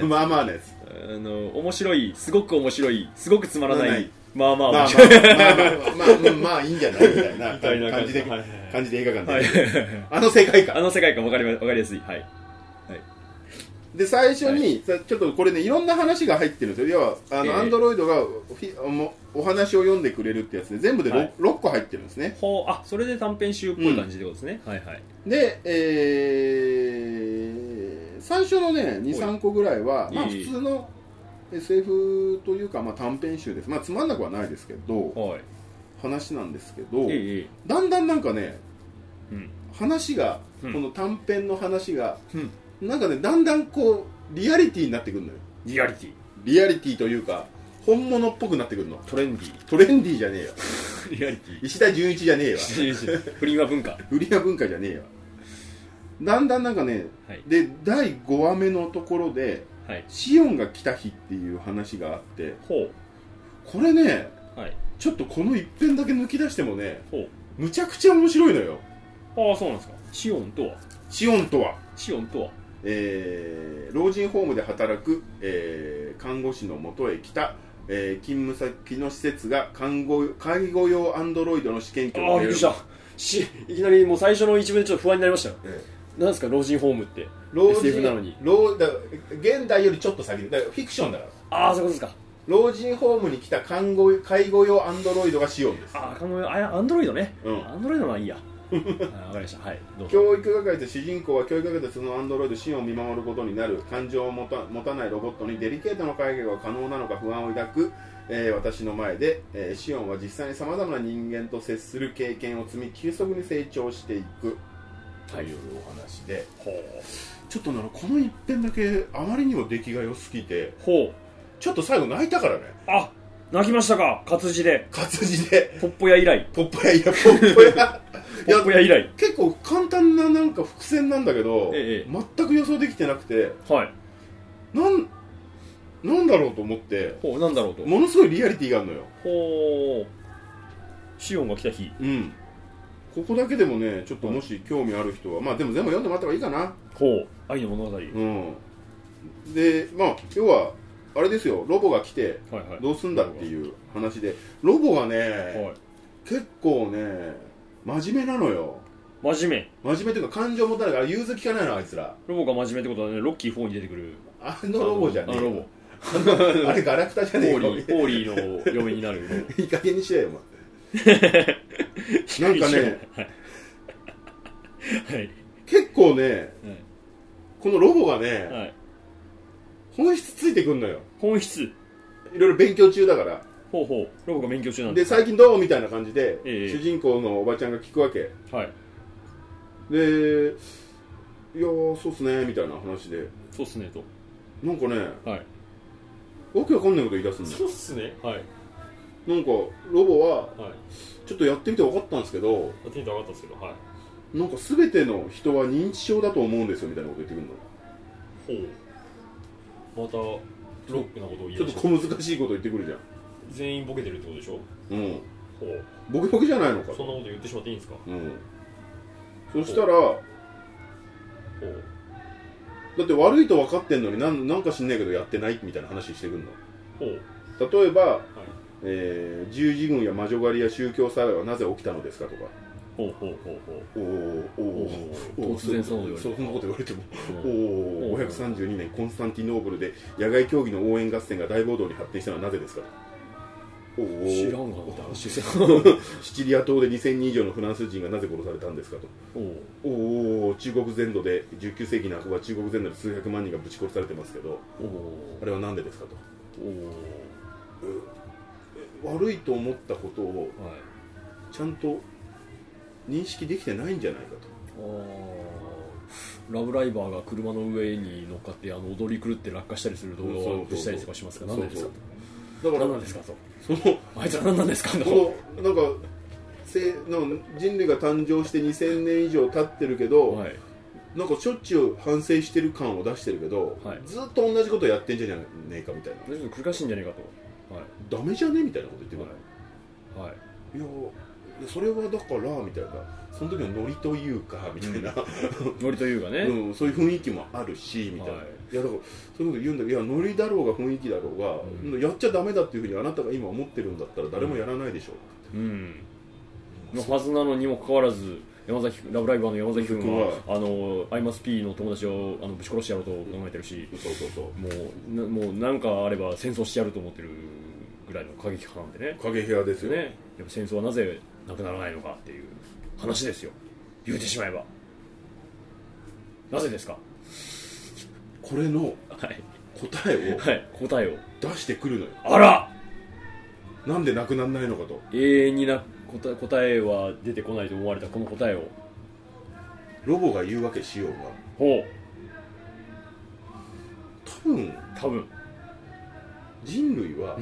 面白い、すごく面白い、すごくつまらない、まあいいんじゃないみたいな感じで映画館であの世界観わかりやすい。 で最初にちょっとこれねいろんな話が入ってるんですよ。要はアンドロイドがお話を読んでくれるってやつで全部で 6個入ってるんですね。 それで短編集っぽい感じってことですね。 で、最初のね 2,3 個ぐらいは普通の SF というか短編集です。つまんなくはないですけど話なんですけど、だんだんなんかね話がこの短編の話がなんかねだんだんこうリアリティになってくるのよ。リアリティというか本物っぽくなってくるの。トレンディじゃねえよ。リアリティ石田純一じゃねえわ。 フリマ文化じゃねえよ。だんだんなんかね、で第5話目のところで、シオンが来た日っていう話があって、これね、ちょっとこの一編だけ抜き出してもねむちゃくちゃ面白いのよ。 そうなんですか。シオンとは老人ホームで働く、看護師の元へ来た、勤務先の施設が介護用アンドロイドの試験機をびっくりした。いきなりもう最初の一文でちょっと不安になりましたよ。なんですか老人ホームって。SF なのに現代よりちょっと先でフィクションだから。 そういうことですか。 老人ホームに来た介護用アンドロイドがシオンです。 介護用アンドロイドね、アンドロイドはいいやわかりました。はい、どうぞ。教育係と主人公は教育係とそのアンドロイドシオンを見守ることになる。感情を持たないロボットにデリケートな介護が可能なのか不安を抱く、私の前で、シオンは実際にさまざまな人間と接する経験を積み急速に成長していくというお話で、ちょっとこの一編だけあまりにも出来が良すぎてちょっと最後泣いたからね。 あ、泣きましたか。活字でポッポ屋以来ポッポ屋以来結構簡単ななんか伏線なんだけど、全く予想できてなくて、なんだろうと思って、 なんだろうとものすごいリアリティがあるのよ。 シオンが来た日、 ここだけでもね、ちょっともし興味ある人は、まあでも全部読んでもらった方がいいかな。 愛の物語。 で、まあ要はあれですよ、ロボが来てどうすんだっていう話で、ロボがね、結構ね真面目なのよ。真面目っていうか感情持たないから融通きかないの、あいつら。 ロボが真面目ってことはね、ロッキー4に出てくるロボじゃねえ。 ロボあれガラクタじゃねえか。 ポーリーの嫁になるいい加減にしろよお前なんかね、結構ね、このロボがね、本質ついてくんのよ。 本質いろいろ勉強中だから。 ロボが勉強中なんで最近どうみたいな感じで、主人公のおばちゃんが聞くわけ。で、いやそうっすねみたいな話で、 そうっすねとなんかね、わけわかんないこと言い出すんだよ。 そうっすね。 なんかロボは、ちょっとやってみて分かったんですけど、なんか全ての人は認知症だと思うんですよみたいなこと言ってくるの。またロックなことを言い出して、ちょっと小難しいこと言ってくるじゃん。 全員ボケてるってことでしょ。 ボケボケじゃないのか。 そんなこと言ってしまっていいんですか。 そしたらだって悪いと分かってんのになんか知んないけどやってないみたいな話してくるの。例えば、十字軍や魔女狩りや宗教災害はなぜ起きたのですかとか。 突然そんなこと言われても532年コンスタンティノープルで野外競技の応援合戦が大暴動に発展したのはなぜですか。 知らんがなシチリア島で2000人以上のフランス人がなぜ殺されたんですかと。中国全土で19世紀の半ば中国全土で数百万人がぶち殺されてますけど、あれは何でですかと。悪いと思ったことをちゃんと認識できてないんじゃないかと。ラブライバーが車の上に乗っかって踊り狂って落下したりする動画をアップしたりとかしますが、何ですかと。何なんですかと。あいつは何なんですかと。 なんか人類が誕生して2000年以上経ってるけど、なんかしょっちゅう反省してる感を出してるけど、ずっと同じことやってんじゃねえかみたいな。 繰り返しんじゃねえかと。 ダメじゃねみたいなこと言ってくる。いやそれはだからみたいな、その時のノリというかみたいな、 ノリというかね、 そういう雰囲気もあるしみたいな。いやだからそういうこと言うんだけど、いやノリだろうが雰囲気だろうが、やっちゃダメだっていうふうにあなたが今思ってるんだったら誰もやらないでしょのはずなのにもかかわらず、ラブライバーの山崎君はアイマス P の友達をぶち殺してやろうと考えてるし、もうなんかあれば戦争してやると思ってるぐらいの過激派なんでね。 過激派ですよね。 やっぱ戦争はなぜなくならないのかっていう話ですよ、言うてしまえば。なぜですか。 これの答えを出してくるのよ。 あら、 なんでなくならないのかと。 永遠に答えは出てこないと思われたこの答えをロボが言うわけしようが。多分人類は、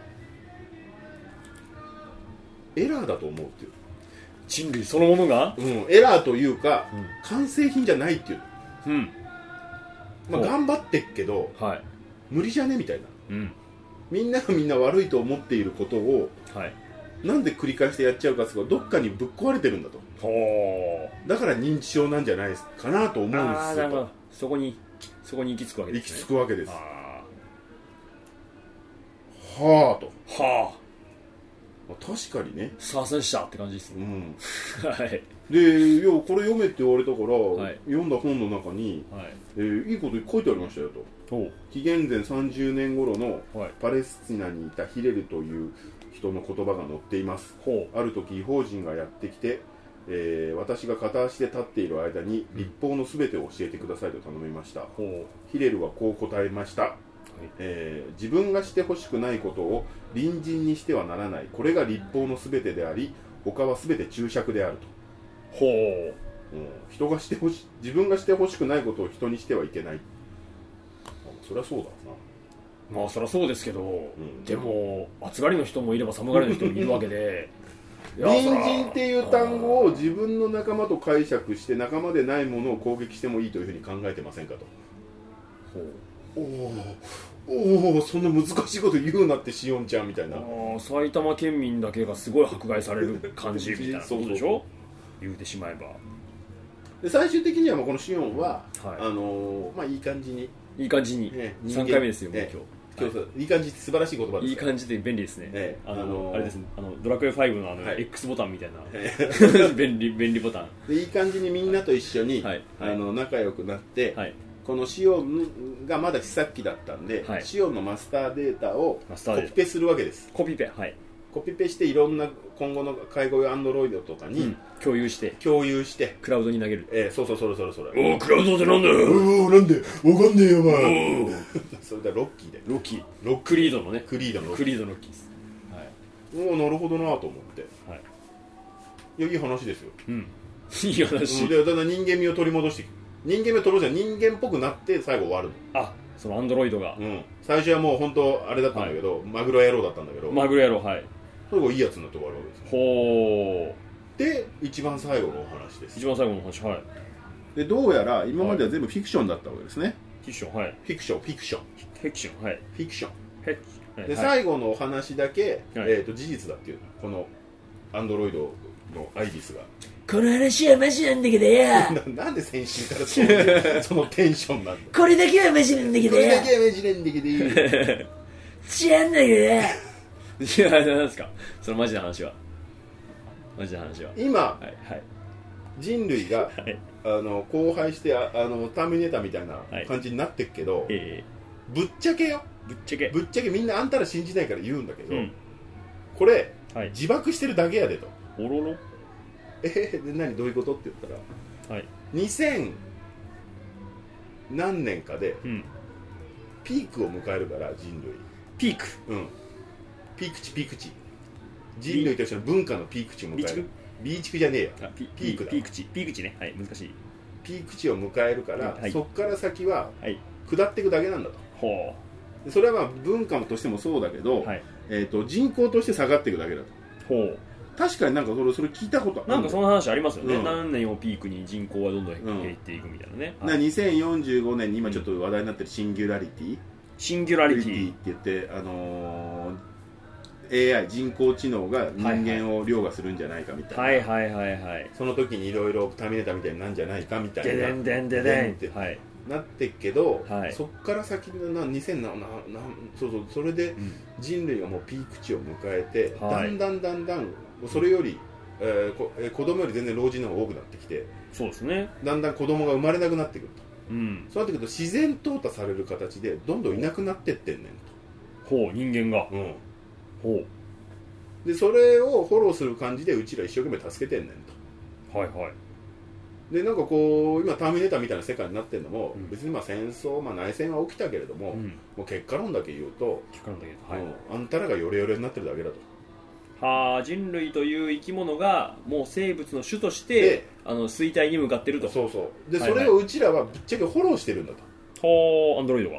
エラーだと思うっていう。 人類そのものが、 エラーというか、完成品じゃないっていう。頑張ってっけど、無理じゃねみたいな。みんながみんな悪いと思っていることを、なんで繰り返してやっちゃうかっていうと、どっかにぶっ壊れてるんだと。だから認知症なんじゃないかなと思うんですよと。 そこに行き着くわけですね。 行き着くわけです。はあと。 確かにね、 さあせんしたって感じですね、はい。 で、いやこれ読めって言われたから、 はい、 読んだ本の中に、いいこと書いてありましたよと。紀元前30年頃のパレスチナにいたヒレルという人の言葉が載っています。ある時異邦人がやってきて、私が片足で立っている間に律法のすべてを教えてくださいと頼みました。ヒレルはこう答えました。自分がしてほしくないことを隣人にしてはならない。これが律法のすべてであり、他はすべて注釈であると。人がしてほし自分がしてほしくないことを人にしてはいけない。そりゃそうだな。まあそりゃそうですけど、でも暑がりの人もいれば寒がりの人もいるわけで隣人っていう単語を自分の仲間と解釈して仲間でないものを攻撃してもいいというふうに考えてませんかと。おお、そんな難しいこと言うなってしおんちゃんみたいな。 埼玉県民だけがすごい迫害される感じみたいなことでしょ言うてしまえば。 で最終的にはこのしおんは、まあいい感じに 3回目ですよ、もう今日いい感じって素晴らしい言葉です。 いい感じで便利ですね。あれですね、ドラクエ5のX ボタンみたいな便利ボタンでいい感じにみんなと一緒に仲良くなって、このシオンがまだ試作機だったんで、シオンのマスターデータをコピペするわけです。 コピペしていろんな今後の介護用アンドロイドとかに、 共有してクラウドに投げる。そうそれクラウドってなんだよ。 なんでわかんねえよお前それでロッキーでクリードのロッキーです。 なるほどなと思って、いやいい話ですよ。 いい話。 だんだん人間味を取り戻していく。人間っぽくなって最後終わるの。そのアンドロイドが、 最初はもう本当あれだったんだけど、マグロ野郎だったんだけど、最後いいやつになって終わるわけです。で一番最後のお話です。でどうやら今までは全部フィクションだったわけですね。フィクションで最後のお話だけ事実だっていう、このアンドロイドのアイリスがこの話はマジなんだけどよなんで先週からそのテンションなんだ。 これだけはマジなんだけどよちゃんだけど何ですかそのマジな話は。 今、人類が、荒廃してターミネーターみたいな感じになってっけど、ぶっちゃけみんなあんたら信じないから言うんだけど、これ、自爆してるだけやでと。で何どういうことって言ったら、2000何年かで、ピークを迎えるから人類。ピーク値人類としての文化のピーク値を迎える。ビーチクじゃねえや。ピークね。難しい。ピーク値を迎えるから、そこから先は下っていくだけなんだと。それはまあ文化としてもそうだけど、人口として下がっていくだけだと。確かになんかそれ聞いたことある。 なんかその話ありますよね。何年をピークに人口はどんどん減っていくみたいなね。 2045年に今ちょっと話題になってるシンギュラリティって言って、AI 人工知能が人間を凌駕するんじゃないかみたいな、その時にいろいろターミネーターみたいになんじゃないかみたいなってなってっけど、そっから先の2000それで人類がもうピーク値を迎えて、だんだんそれより、子供より全然老人の方が多くなってきて、 そうですね、 だんだん子供が生まれなくなってくると、そうなってくると自然淘汰される形でどんどんいなくなってってんねんと。人間が、 でそれをフォローする感じでうちら一生懸命助けてんねんと。でなんかこう今ターミネーターみたいな世界になってるのも、別にまあ戦争、内戦は起きたけれども、もう結果論だけ言うと、あんたらがヨレヨレになってるだけだと。 人類という生き物がもう生物の種として衰退に向かってると。 でそれをうちらはぶっちゃけフォローしてるんだと。 アンドロイドが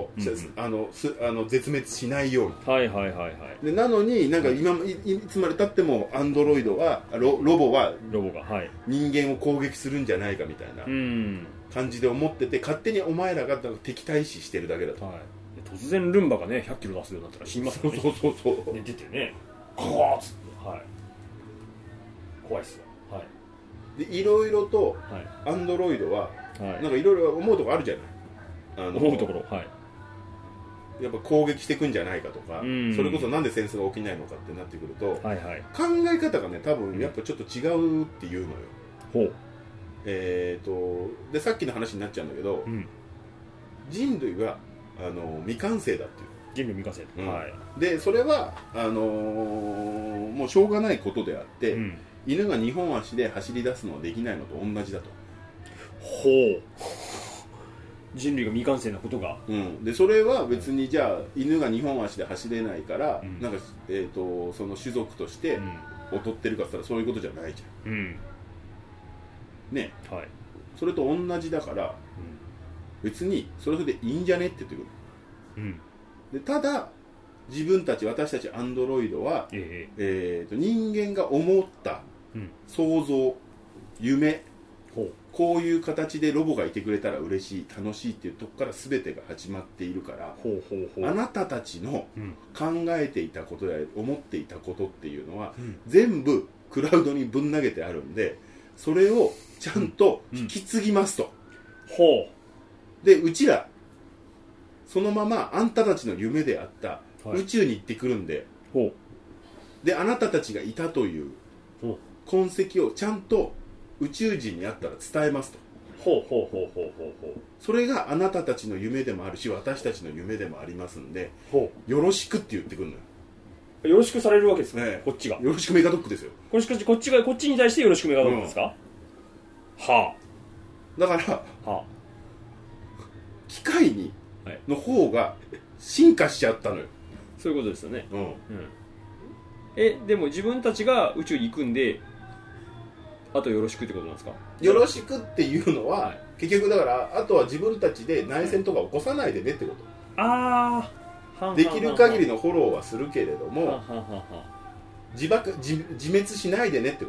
絶滅しないように。 でなのになんかいつまでたってもアンドロイドはロボが人間を攻撃するんじゃないかみたいな感じで思ってて、勝手にお前らが敵対視してるだけだと。 突然ルンバがね100キロ出すようになったら死にますよね。寝ててね、怖っつって、怖いっすよ。 でいろいろとアンドロイドはなんかいろいろ思うところあるじゃない。 思うところ、 やっぱ攻撃していくんじゃないかとか、 うん、 それこそなんで戦争が起きないのかってなってくると、 はいはい、 考え方がね多分やっぱちょっと違うっていうのよ。 ほう。 でさっきの話になっちゃうんだけど、うん、人類は未完成だっていう。 人類未完成、うん、はい、 でそれはもうしょうがないことであって、うん、犬が2本足で走り出すのはできないのと同じだと。 ほう。人類が未完成なことが、 うん、でそれは別にじゃあ犬が2本足で走れないから、うん、なんか、その種族として劣ってるかって言ったらそういうことじゃないじゃん、うん、ね、はい、それと同じだから、うん、別にそれでいいんじゃねって言ってくる、うん、でただ自分たち私たちアンドロイドは、人間が思った、うん、想像夢、こういう形でロボがいてくれたら嬉しい楽しいっていうとこから全てが始まっているから、あなたたちの考えていたことや思っていたことっていうのは、うん、全部クラウドにぶん投げてあるんで、それをちゃんと引き継ぎますと、でうちらそのままあんたたちの夢であった宇宙に行ってくるんで、であなたたちがいたという痕跡をちゃんと宇宙人に会ったら伝えますと。それがあなたたちの夢でもあるし私たちの夢でもありますんで、よろしくって言ってくるのよ。 よろしくされるわけですね、こっちが。 よろしくメガドックですよ。 こっちに対してよろしくメガドックですか、はあ。だから、はあ、機械にの方が進化しちゃったのよ。 そういうことですよね。うん、でも自分たちが宇宙に行くんで、あとよろしくってことなんですか。 よろしくっていうのは、はい、結局だからあとは自分たちで内戦とか起こさないでねってこと。 ああ。 できる限りのフォローはするけれども、自滅しないでねってこと。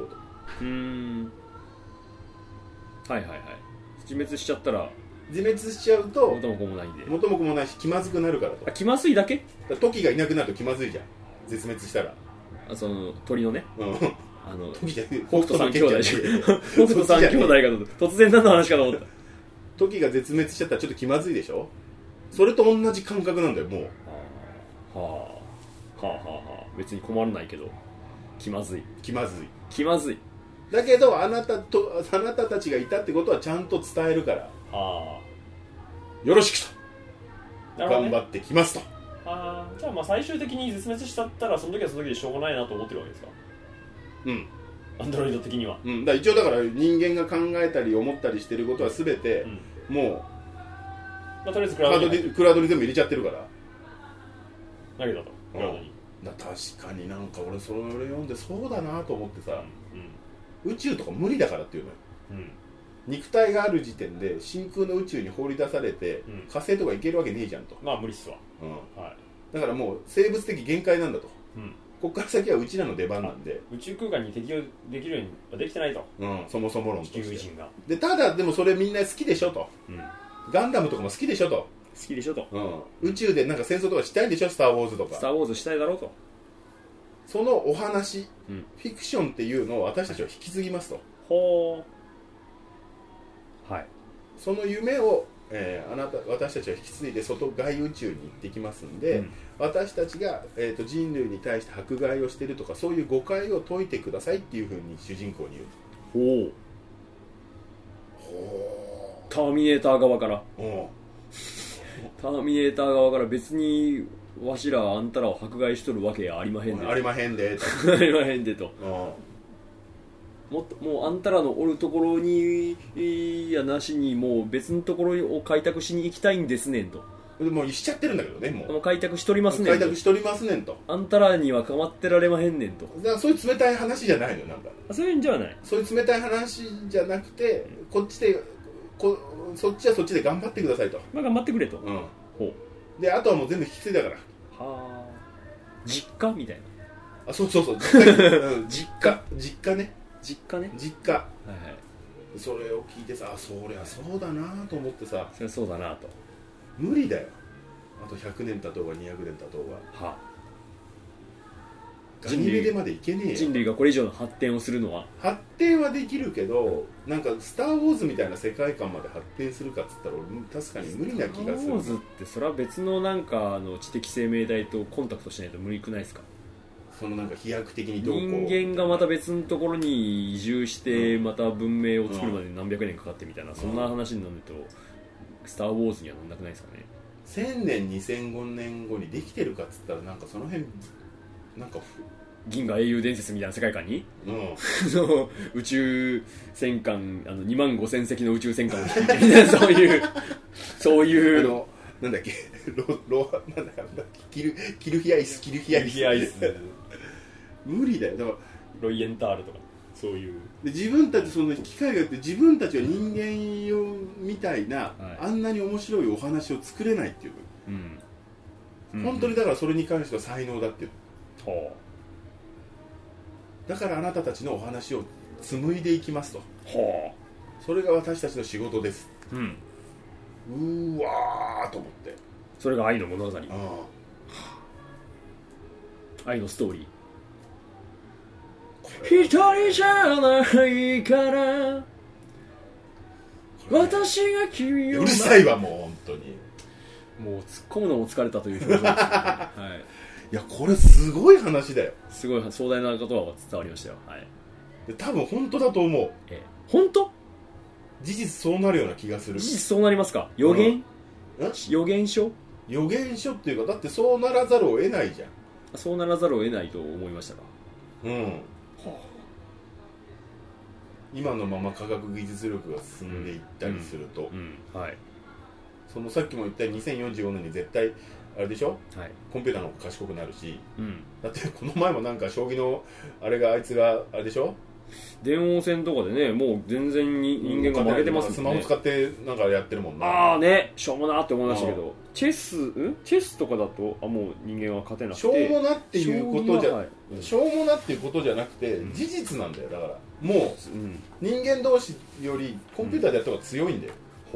はいはいはい。自滅しちゃったら。 自滅しちゃうと元も子もないんで。 元も子もないし気まずくなるからと。 気まずいだけ？ トキがいなくなると気まずいじゃん。絶滅したら。 その鳥のね。 トキじゃ北斗三兄弟北斗三兄弟が突然何の話かと思った。 トキが絶滅しちゃったらちょっと気まずいでしょ。それと同じ感覚なんだよもう。 はあ。別に困らないけど気まずい。だけどあなたたちがいたってことはちゃんと伝えるから、よろしくと、頑張ってきますと。 じゃあまあ最終的に絶滅しちゃったらその時はその時でしょうがないなと思ってるわけですか。うん、アンドロイド的には、 だ一応だから人間が考えたり思ったりしてることは全て、もう、とりあえずクラウドに全部入れちゃってるから。 だけだとクラウドに。 確かになんか俺それ読んでそうだなと思ってさ、宇宙とか無理だからっていうのよ、肉体がある時点で真空の宇宙に放り出されて、火星とか行けるわけねえじゃんと。 まあ無理っすわ、 だからもう生物的限界なんだと、ここから先はうちらの出番なんで。 宇宙空間に適応できるようにはできてないと、 そもそも論として。 地球人がでただでもそれみんな好きでしょと、ガンダムとかも好きでしょと。宇宙でなんか戦争とかしたいんでしょ、スター・ウォーズとか。 スター・ウォーズしたいだろうと。 そのお話、フィクションっていうのを私たちは引き継ぎますと。 はい。 その夢を、私たちは引き継いで外宇宙に行ってきますんで、私たちが、人類に対して迫害をしているとかそういう誤解を解いてくださいっていうふうに主人公に言う。 ターミネーター側から。ターミネーター側から別にわしらあんたらを迫害しとるわけやありまへんで。 ありまへんでと。もうあんたらのおるところにやなしにもう別のところを開拓しに行きたいんですねんと。 もうしちゃってるんだけどね、もう開拓しとりますねんと。あんたらには構ってられまへんねんと。 だからそういう冷たい話じゃないのよ。なんかそういうんじゃない。 そういう冷たい話じゃなくて、こっちでそっちはそっちで頑張ってくださいと。 頑張ってくれと。 であとはもう全部引き継いだから。 実家みたいな。そう実家ね。それを聞いてさ、そりゃそうだなと思ってさ。 そりゃそうだなと。 無理だよ。あと100年経とうが200年経とうが。 ガニメデまでいけねえよ。 人類がこれ以上の発展をするのは。 発展はできるけど、なんかスター・ウォーズみたいな世界観まで発展するかっつったら俺確かに無理な気がする。 スター・ウォーズってそれは別のなんか知的生命体とコンタクトしないと無理くないですか。 そのなんか飛躍的にどうこう人間がまた別のところに移住してまた文明を作るまでに何百年かかってみたいな、そんな話になるとスター・ウォーズにはなんなくないですかね。 1000年2005年後にできてるかっつったらなんかその辺なんか銀河英雄伝説みたいな世界観に、宇宙戦艦2万5000隻の宇宙戦艦を率いてみたいなそういうなんだっけなんだかキルヒアイス無理だよ。だからロイエンタールとかそういうで自分たちその機会があって自分たちは人間用みたいな、あんなに面白いお話を作れないっていう、本当にだからそれに関しては才能だっていう、だからあなたたちのお話を紡いでいきますと、それが私たちの仕事です、うーわーと思って、 それが愛の物語、愛のストーリー。一人じゃないから私が君をうるさいわもう本当にもう突っ込むのも疲れたという表情ですね、 いやこれすごい話だよ。 すごい壮大な言葉が伝わりましたよ、 で多分本当だと思う。 本当？ 事実そうなるような気がする。 事実そうなりますか。予言書っていうか、だってそうならざるを得ないじゃん。 そうならざるを得ないと思いましたか。 今のまま科学技術力が進んでいったりすると、そのさっきも言った2045年に絶対あれでしょ、コンピューターの方が賢くなるし、だってこの前もなんか将棋のあれがあいつがあれでしょ、 電王戦とかでね、もう全然に人間が負けてますもんね。 スマホ使ってなんかやってるもんね。 しょうもなって思いましたけど、チェスとかだともう人間は勝てなくて、 しょうもなっていうことじゃ、しょうもなっていうことじゃなくて、事実なんだよ。だからもう、人間同士よりコンピューターでやった方が強いんだよ、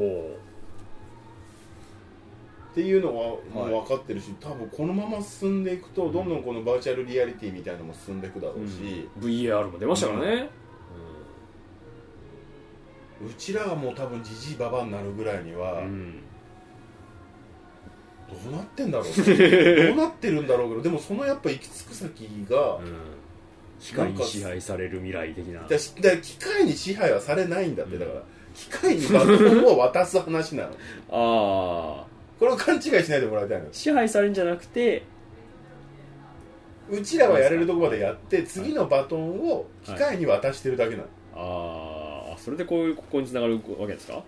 っていうのはもう分かってるし、多分このまま進んでいくとどんどんこのバーチャルリアリティみたいなのも進んでいくだろうし、 VAR も出ましたからね、 うちらがもう多分ジジイババアになるぐらいには、どうなってんだろうどうなってるんだろうけど、でもそのやっぱ行き着く先が、 機械に支配される未来的な。 だから機械に支配はされないんだって、だから機械にバトンを渡す話なのこれを勘違いしないでもらいたいの。 支配されるんじゃなくて、 うちらはやれるとこまでやって次のバトンを機械に渡してるだけなの、 それでここに繋がるわけですか。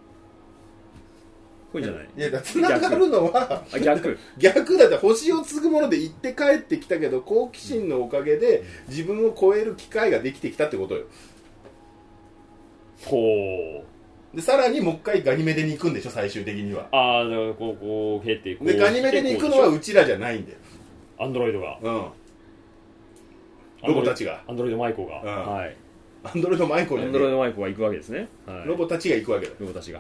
これじゃない。 いや、繋がるのは逆だって、星を継ぐもので行って帰ってきたけど、好奇心のおかげで自分を超える機会ができてきたってことよ。でさらにもう一回ガニメデに行くんでしょ、最終的には。 だからこう経てでガニメデに行くのはうちらじゃないんだよ。 アンドロイドが、 ロボたちが、 アンドロイドマイコが、 アンドロイドマイコが行くわけですね。 ロボたちが行くわけだ。 ロボたちが、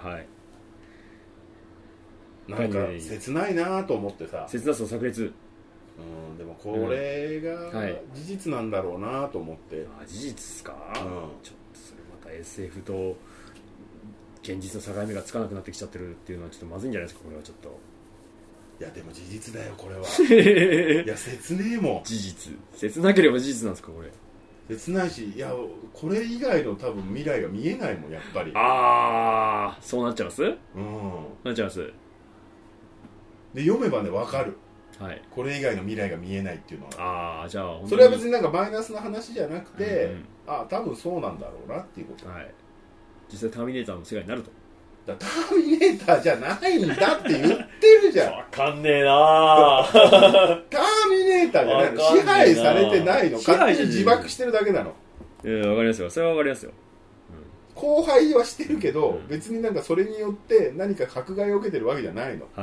なんか切ないなと思ってさ。 切なさ炸裂。 でもこれが事実なんだろうなと思って。 事実ですか。ちょっとそれまた SF と現実の境目がつかなくなってきちゃってるっていうのはちょっとまずいんじゃないですか、これはちょっと。 いやでも事実だよこれは。いや切ねえもん。 事実。切なければ事実なんですか、これ。 切ないし、いやこれ以外の多分未来が見えないもん、やっぱり。 そうなっちゃいます。なっちゃいます。 で読めばね分かる、これ以外の未来が見えないっていうのは。 じゃあそれは別になんかマイナスな話じゃなくて、多分そうなんだろうなっていうこと。 実際ターミネーターの世界になると。 ターミネーターじゃないんだって言ってるじゃん。 わかんねえなターミネーターじゃないの。支配されてないの。勝手に自爆してるだけなの。 わかりますよ、それはわかりますよ。 荒廃はしてるけど、別になんかそれによって何か迫害を受けてるわけじゃないの。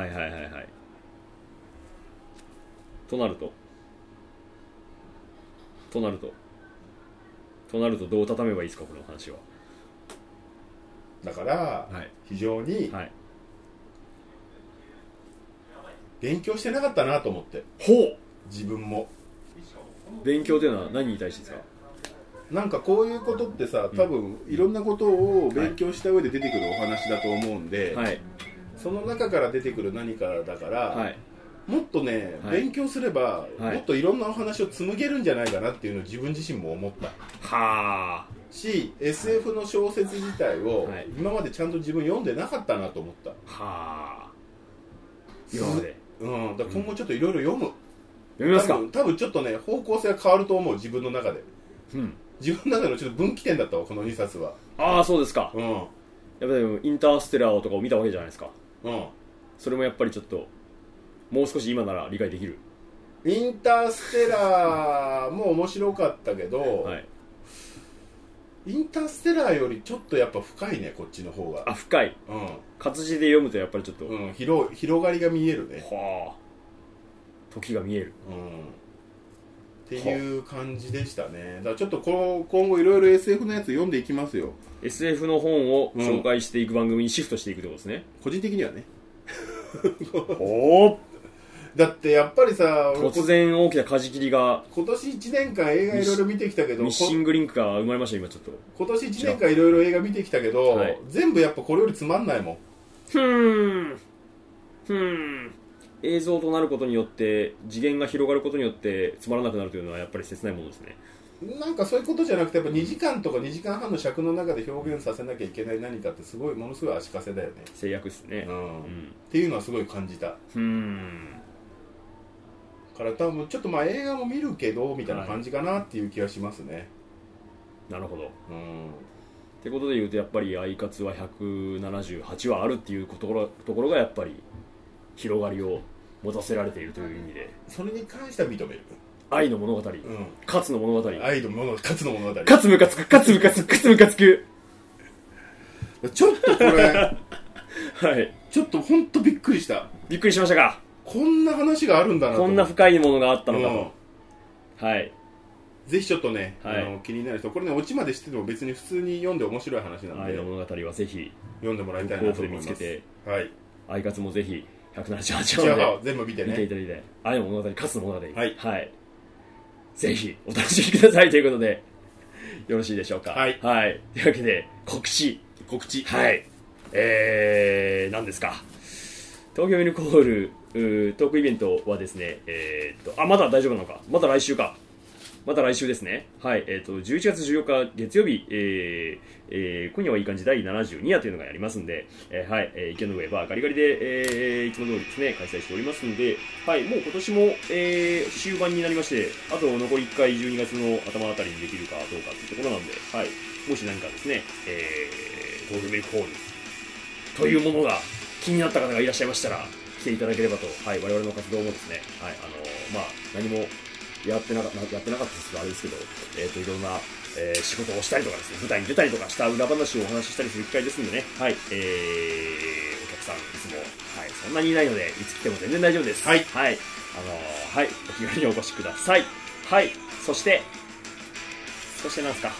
となるとどう畳めばいいですか、この話は。 だから、非常に勉強してなかったなと思って。自分も勉強というのは何に対してですか？ なんかこういうことってさ、多分いろんなことを勉強した上で出てくるお話だと思うんで、はい、その中から出てくる何かだから、はい、もっとね、はい、勉強すれば、はい、もっといろんなお話を紡げるんじゃないかなっていうのを自分自身も思った。はーし、SF の小説自体を今までちゃんと自分読んでなかったなと思った。はー今まで、だから今後ちょっといろいろ読む。読みますか？多分ちょっとね、方向性が変わると思う、自分の中で。自分の中でのちょっと分岐点だったわ、この2冊は。 ああ、そうですか。やっぱりインターステラーとかを見たわけじゃないですか。それもやっぱりちょっともう少し今なら理解できる。 インターステラーも面白かったけど、はい、インターステラーよりちょっとやっぱ深いね、こっちの方が。 あ、深い。活字で読むとやっぱりちょっと、 広がりが見えるね。 はあ、時が見える。 っていう感じでしたね。だからちょっと今後いろいろ SF のやつ読んでいきますよ。 SF の本を紹介していく番組にシフトしていくってことですね、 個人的にはね。 おだってやっぱりさ、 突然大きな舵切りが。 今年1年間映画いろいろ見てきたけど、 ミッシングリンクが生まれました。今ちょっと今年1年間いろいろ映画見てきたけど、はい、全部やっぱこれよりつまんないもん。 映像となることによって次元が広がることによってつまらなくなるというのはやっぱり切ないものですね。 なんかそういうことじゃなくて、やっぱ2時間とか2時間半の尺の中で表現させなきゃいけない何かってものすごい足かせだよね。 制約ですね、 っていうのはすごい感じた。から多分ちょっとまあ映画も見るけどみたいな感じかなっていう気はしますね。 なるほど。ってことでいうとやっぱりアイカツは178話あるっていうところがやっぱり広がりを持たせられているという意味で、 それに関しては認める。 愛の物語、勝つの物語、 愛の物語、勝つの物語、 勝つムカつく、勝つムカつく、勝つムカつく。 ちょっとこれはい、 ちょっと本当びっくりした。 びっくりしましたか？ こんな話があるんだなと。 こんな深いものがあったのかと。はい。 ぜひちょっとね、気になる人、これね、オチまで知ってても別に普通に読んで面白い話なんで、 愛の物語はぜひ読んでもらいたいなと思います。 見つけて、 はい。 アイカツもぜひ178話全部見てね。 見ていただいて、愛の物語、勝つの物語、 はい。 はい。ぜひお楽しみくださいということで、よろしいでしょうか。 はい。 はい。というわけで、告知。はい。何ですか。東京ミルクホールトークイベントはですね、まだ大丈夫なのか。また来週か。また来週ですね。はい。11月14日月曜日、今夜はいい感じ第72夜というのがやりますんで、はい。池の上バーガリガリで、いつも通りですね、開催しておりますので、はい。もう今年も、終盤になりまして、あと残り1回12月の頭あたりにできるかどうかというところなんで、はい。もし何かですね、東京ミルクホールというものが気になった方がいらっしゃいましたら、来ていただければと、はい。我々の活動もですね、はい。何もやってなかったですけど、あれですけど、いろんな、仕事をしたりとかですね、舞台に出たりとかした裏話をお話ししたりする機会ですんでね、はい、お客さんいつも、はい、そんなにいないので、いつ来ても全然大丈夫です。はい。はい。はい、お気軽にお越しください。はい。そしてなんですか。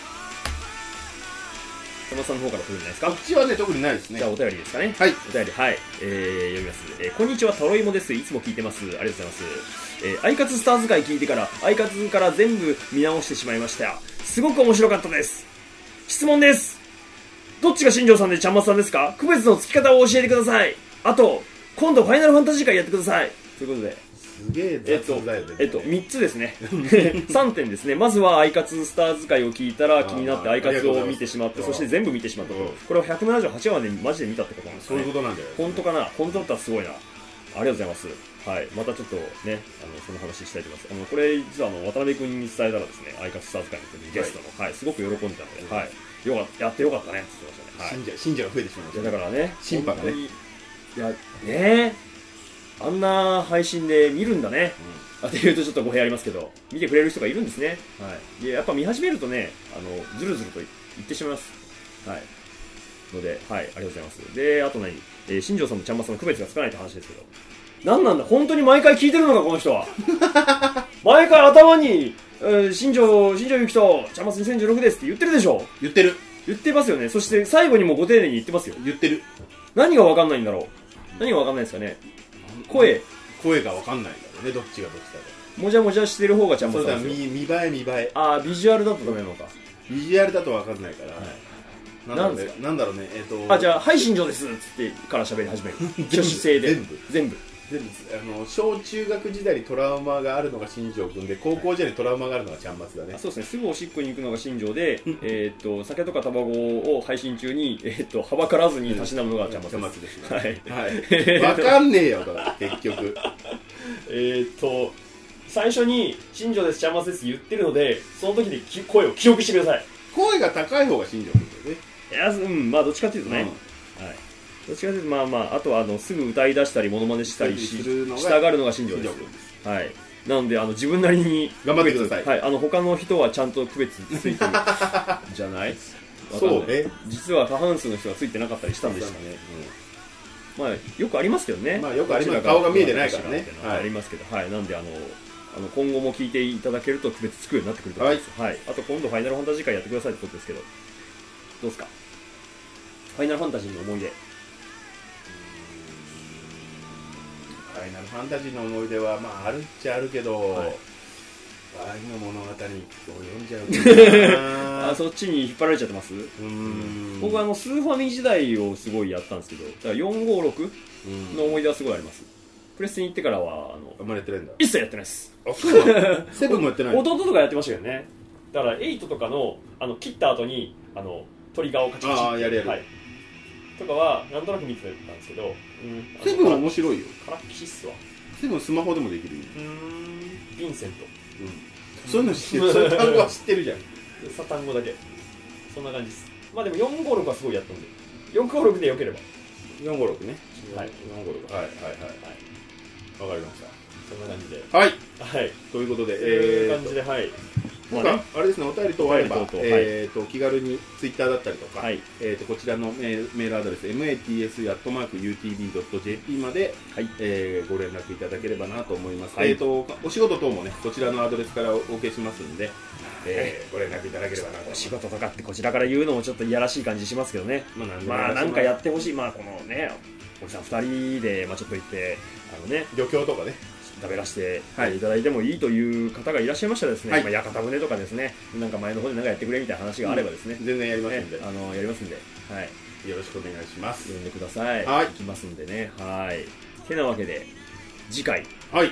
佐野さんの方から特にないですか？ こっちはね、特にないですね。 じゃあお便りですかね。 はい。 お便り、はい。読みます。こんにちは、タロイモです。いつも聞いてます。ありがとうございます。アイカツスターズ会聞いてから、アイカツから全部見直してしまいました。すごく面白かったです。質問です。どっちが新庄さんでちゃんまつさんですか？区別のつき方を教えてください。あと、今度ファイナルファンタジー会やってください。ということで。 すげえ雑だよね。 3つですね。3点ですね。まずはアイカツスターズ会を聞いたら気になってアイカツを見てしまって、そして全部見てしまったと。これは178話でマジで見たってことなんですね。 そういうことなんだよ。 本当かな？本当だったらすごいな。ありがとうございます。はい。またちょっとね、その話したいと思います。これ実は渡辺君に伝えたらですね、アイカツスターズ会のゲストの、はい、すごく喜んでたので、はい。やってよかったねって言ってましたね。 信者が増えてしまいました。 だからね、 審判がね。 いや、ねあんな配信で見るんだね。っていうとちょっと語弊ありますけど、見てくれる人がいるんですね。はい。で、やっぱ見始めるとね、ずるずると言ってしまいます。はい。ので、はい、ありがとうございます。で、あと新庄さんとちゃんまさんの区別がつかないって話ですけど。なんなんだ、本当に毎回聞いてるのか、この人は。毎回頭に、新庄ゆきと、ちゃんまつ2016ですって言ってるでしょ。 言ってますよね。そして最後にもご丁寧に言ってますよ。 言ってる。 何がわかんないんだろう。何がわかんないですかね。声がわかんないんだろうね、どっちがどっちだもじゃもじゃしてる方がちゃんとそうだ、見栄え。 ああ、ビジュアルだとダメなのか。 ビジュアルだと分かんないから、なんだろうね、 じゃあ、はい、新庄ですっつってから喋り始める。挙手制で。全部。 小中学時代にトラウマがあるのが新庄君で、高校時代にトラウマがあるのがちゃんまつだね。 そうですね、すぐおしっこに行くのが新庄で、酒とかタバコを配信中に、はばからずにたしなむのがちゃんまつです。はい。 分かんねえよ、結局。 最初に新庄です、ちゃんまつです言ってるので、その時に声を記憶してください。 声が高い方が新庄君だよね。 いや、まあどっちかっていうとね。はい。どっちかというと、あとはすぐ歌い出したり、モノマネしたりしたがるのが新庄です。はい。なので、自分なりに頑張ってください。 はい。他の人はちゃんと区別ついてるじゃないそうね。 実は過半数の人がついてなかったりしたんでしたね。まあ、よくありますけどね。 まあ、よくあります。顔が見えてないからね。 ありますけど、はい。なんで、今後も聞いていただけると区別つくようになってくると思います。はい。あと、今度ファイナルファンタジー会やってくださいってことですけど、どうですか？ファイナルファンタジーの思い出。 ファイナルファンタジーの思い出は、まあ、あるっちゃあるけど、愛の物語を読んじゃうあ、そっちに引っ張られちゃってます？僕はスーファミ時代をすごいやったんですけど、だから456の思い出はすごいあります。プレステに行ってからはあんまりやってないんだ。 一切やってないです。 あ、そうなの？セブンもやってない。 弟とかやってましたよね。だから8とかの切った後にトリガーをカチカチってやる。 はい。とかはなんとなく見てたんですけど、 セブンは面白いよ。 からっきしっすわ。 セブンスマホでもできるよ。 ヴィンセント。 そういうの知ってる。そういう単語は知ってるじゃん。 単語だけ。そんな感じです。まあでも456はすごいやったんで、456でよければ。 456ね。 はい。 456。はい。わかりました。 そんな感じで。 はい。ということで、 そういう感じで、はい。 なんかあれですね、お便り等あれば、気軽にツイッターだったりとか、こちらのメールアドレス mats@utb.jp まで、ご連絡いただければなと思います。お仕事等もね、こちらのアドレスからお受けしますので、ご連絡いただければなと。 お仕事とかってこちらから言うのもちょっといやらしい感じしますけどね。まあなんかやってほしい。まあこのね、おじさん2人でちょっと行って漁協とかね。 食べらせていただいてもいいという方がいらっしゃいましたらですね、屋形船とかですね、なんか前の方で何かやってくれみたいな話があればですね、 全然やりますんで、 やりますんで、よろしくお願いします。 呼んでください。行きますんでね。てなわけで次回は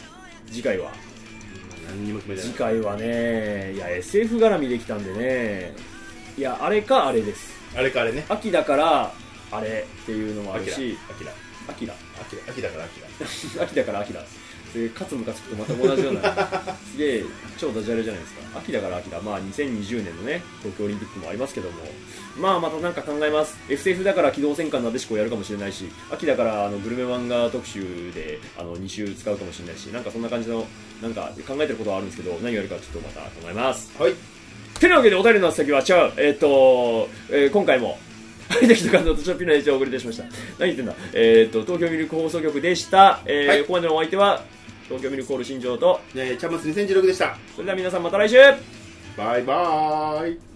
何にも決めてない。 次回はね、いや SF 絡みできたんでね、いやあれかあれです。 あれかあれね。 秋だからあれっていうのもあるし、秋だから秋だ。カツムカつくとまた同じようなすげえ超ダジャレじゃないですか。秋だから秋だ。まあ2020年のね東京オリンピックもありますけども、まあまたなんか考えます。 SF だから機動戦艦なでしこをやるかもしれないし、秋だからグルメ漫画特集で2週使うかもしれないし、なんかそんな感じのなんか考えてることはあるんですけど、何をやるかちょっとまた考えます。てなわけでお便りの先は今回もできた感動とちょっぴな一応お送りいたしました。何言ってんだ。東京ミルク放送局でした。ここまでのお相手は東京ミルクホール新庄とチャンマス2016でした。 それでは皆さんまた来週。 バイバーイ。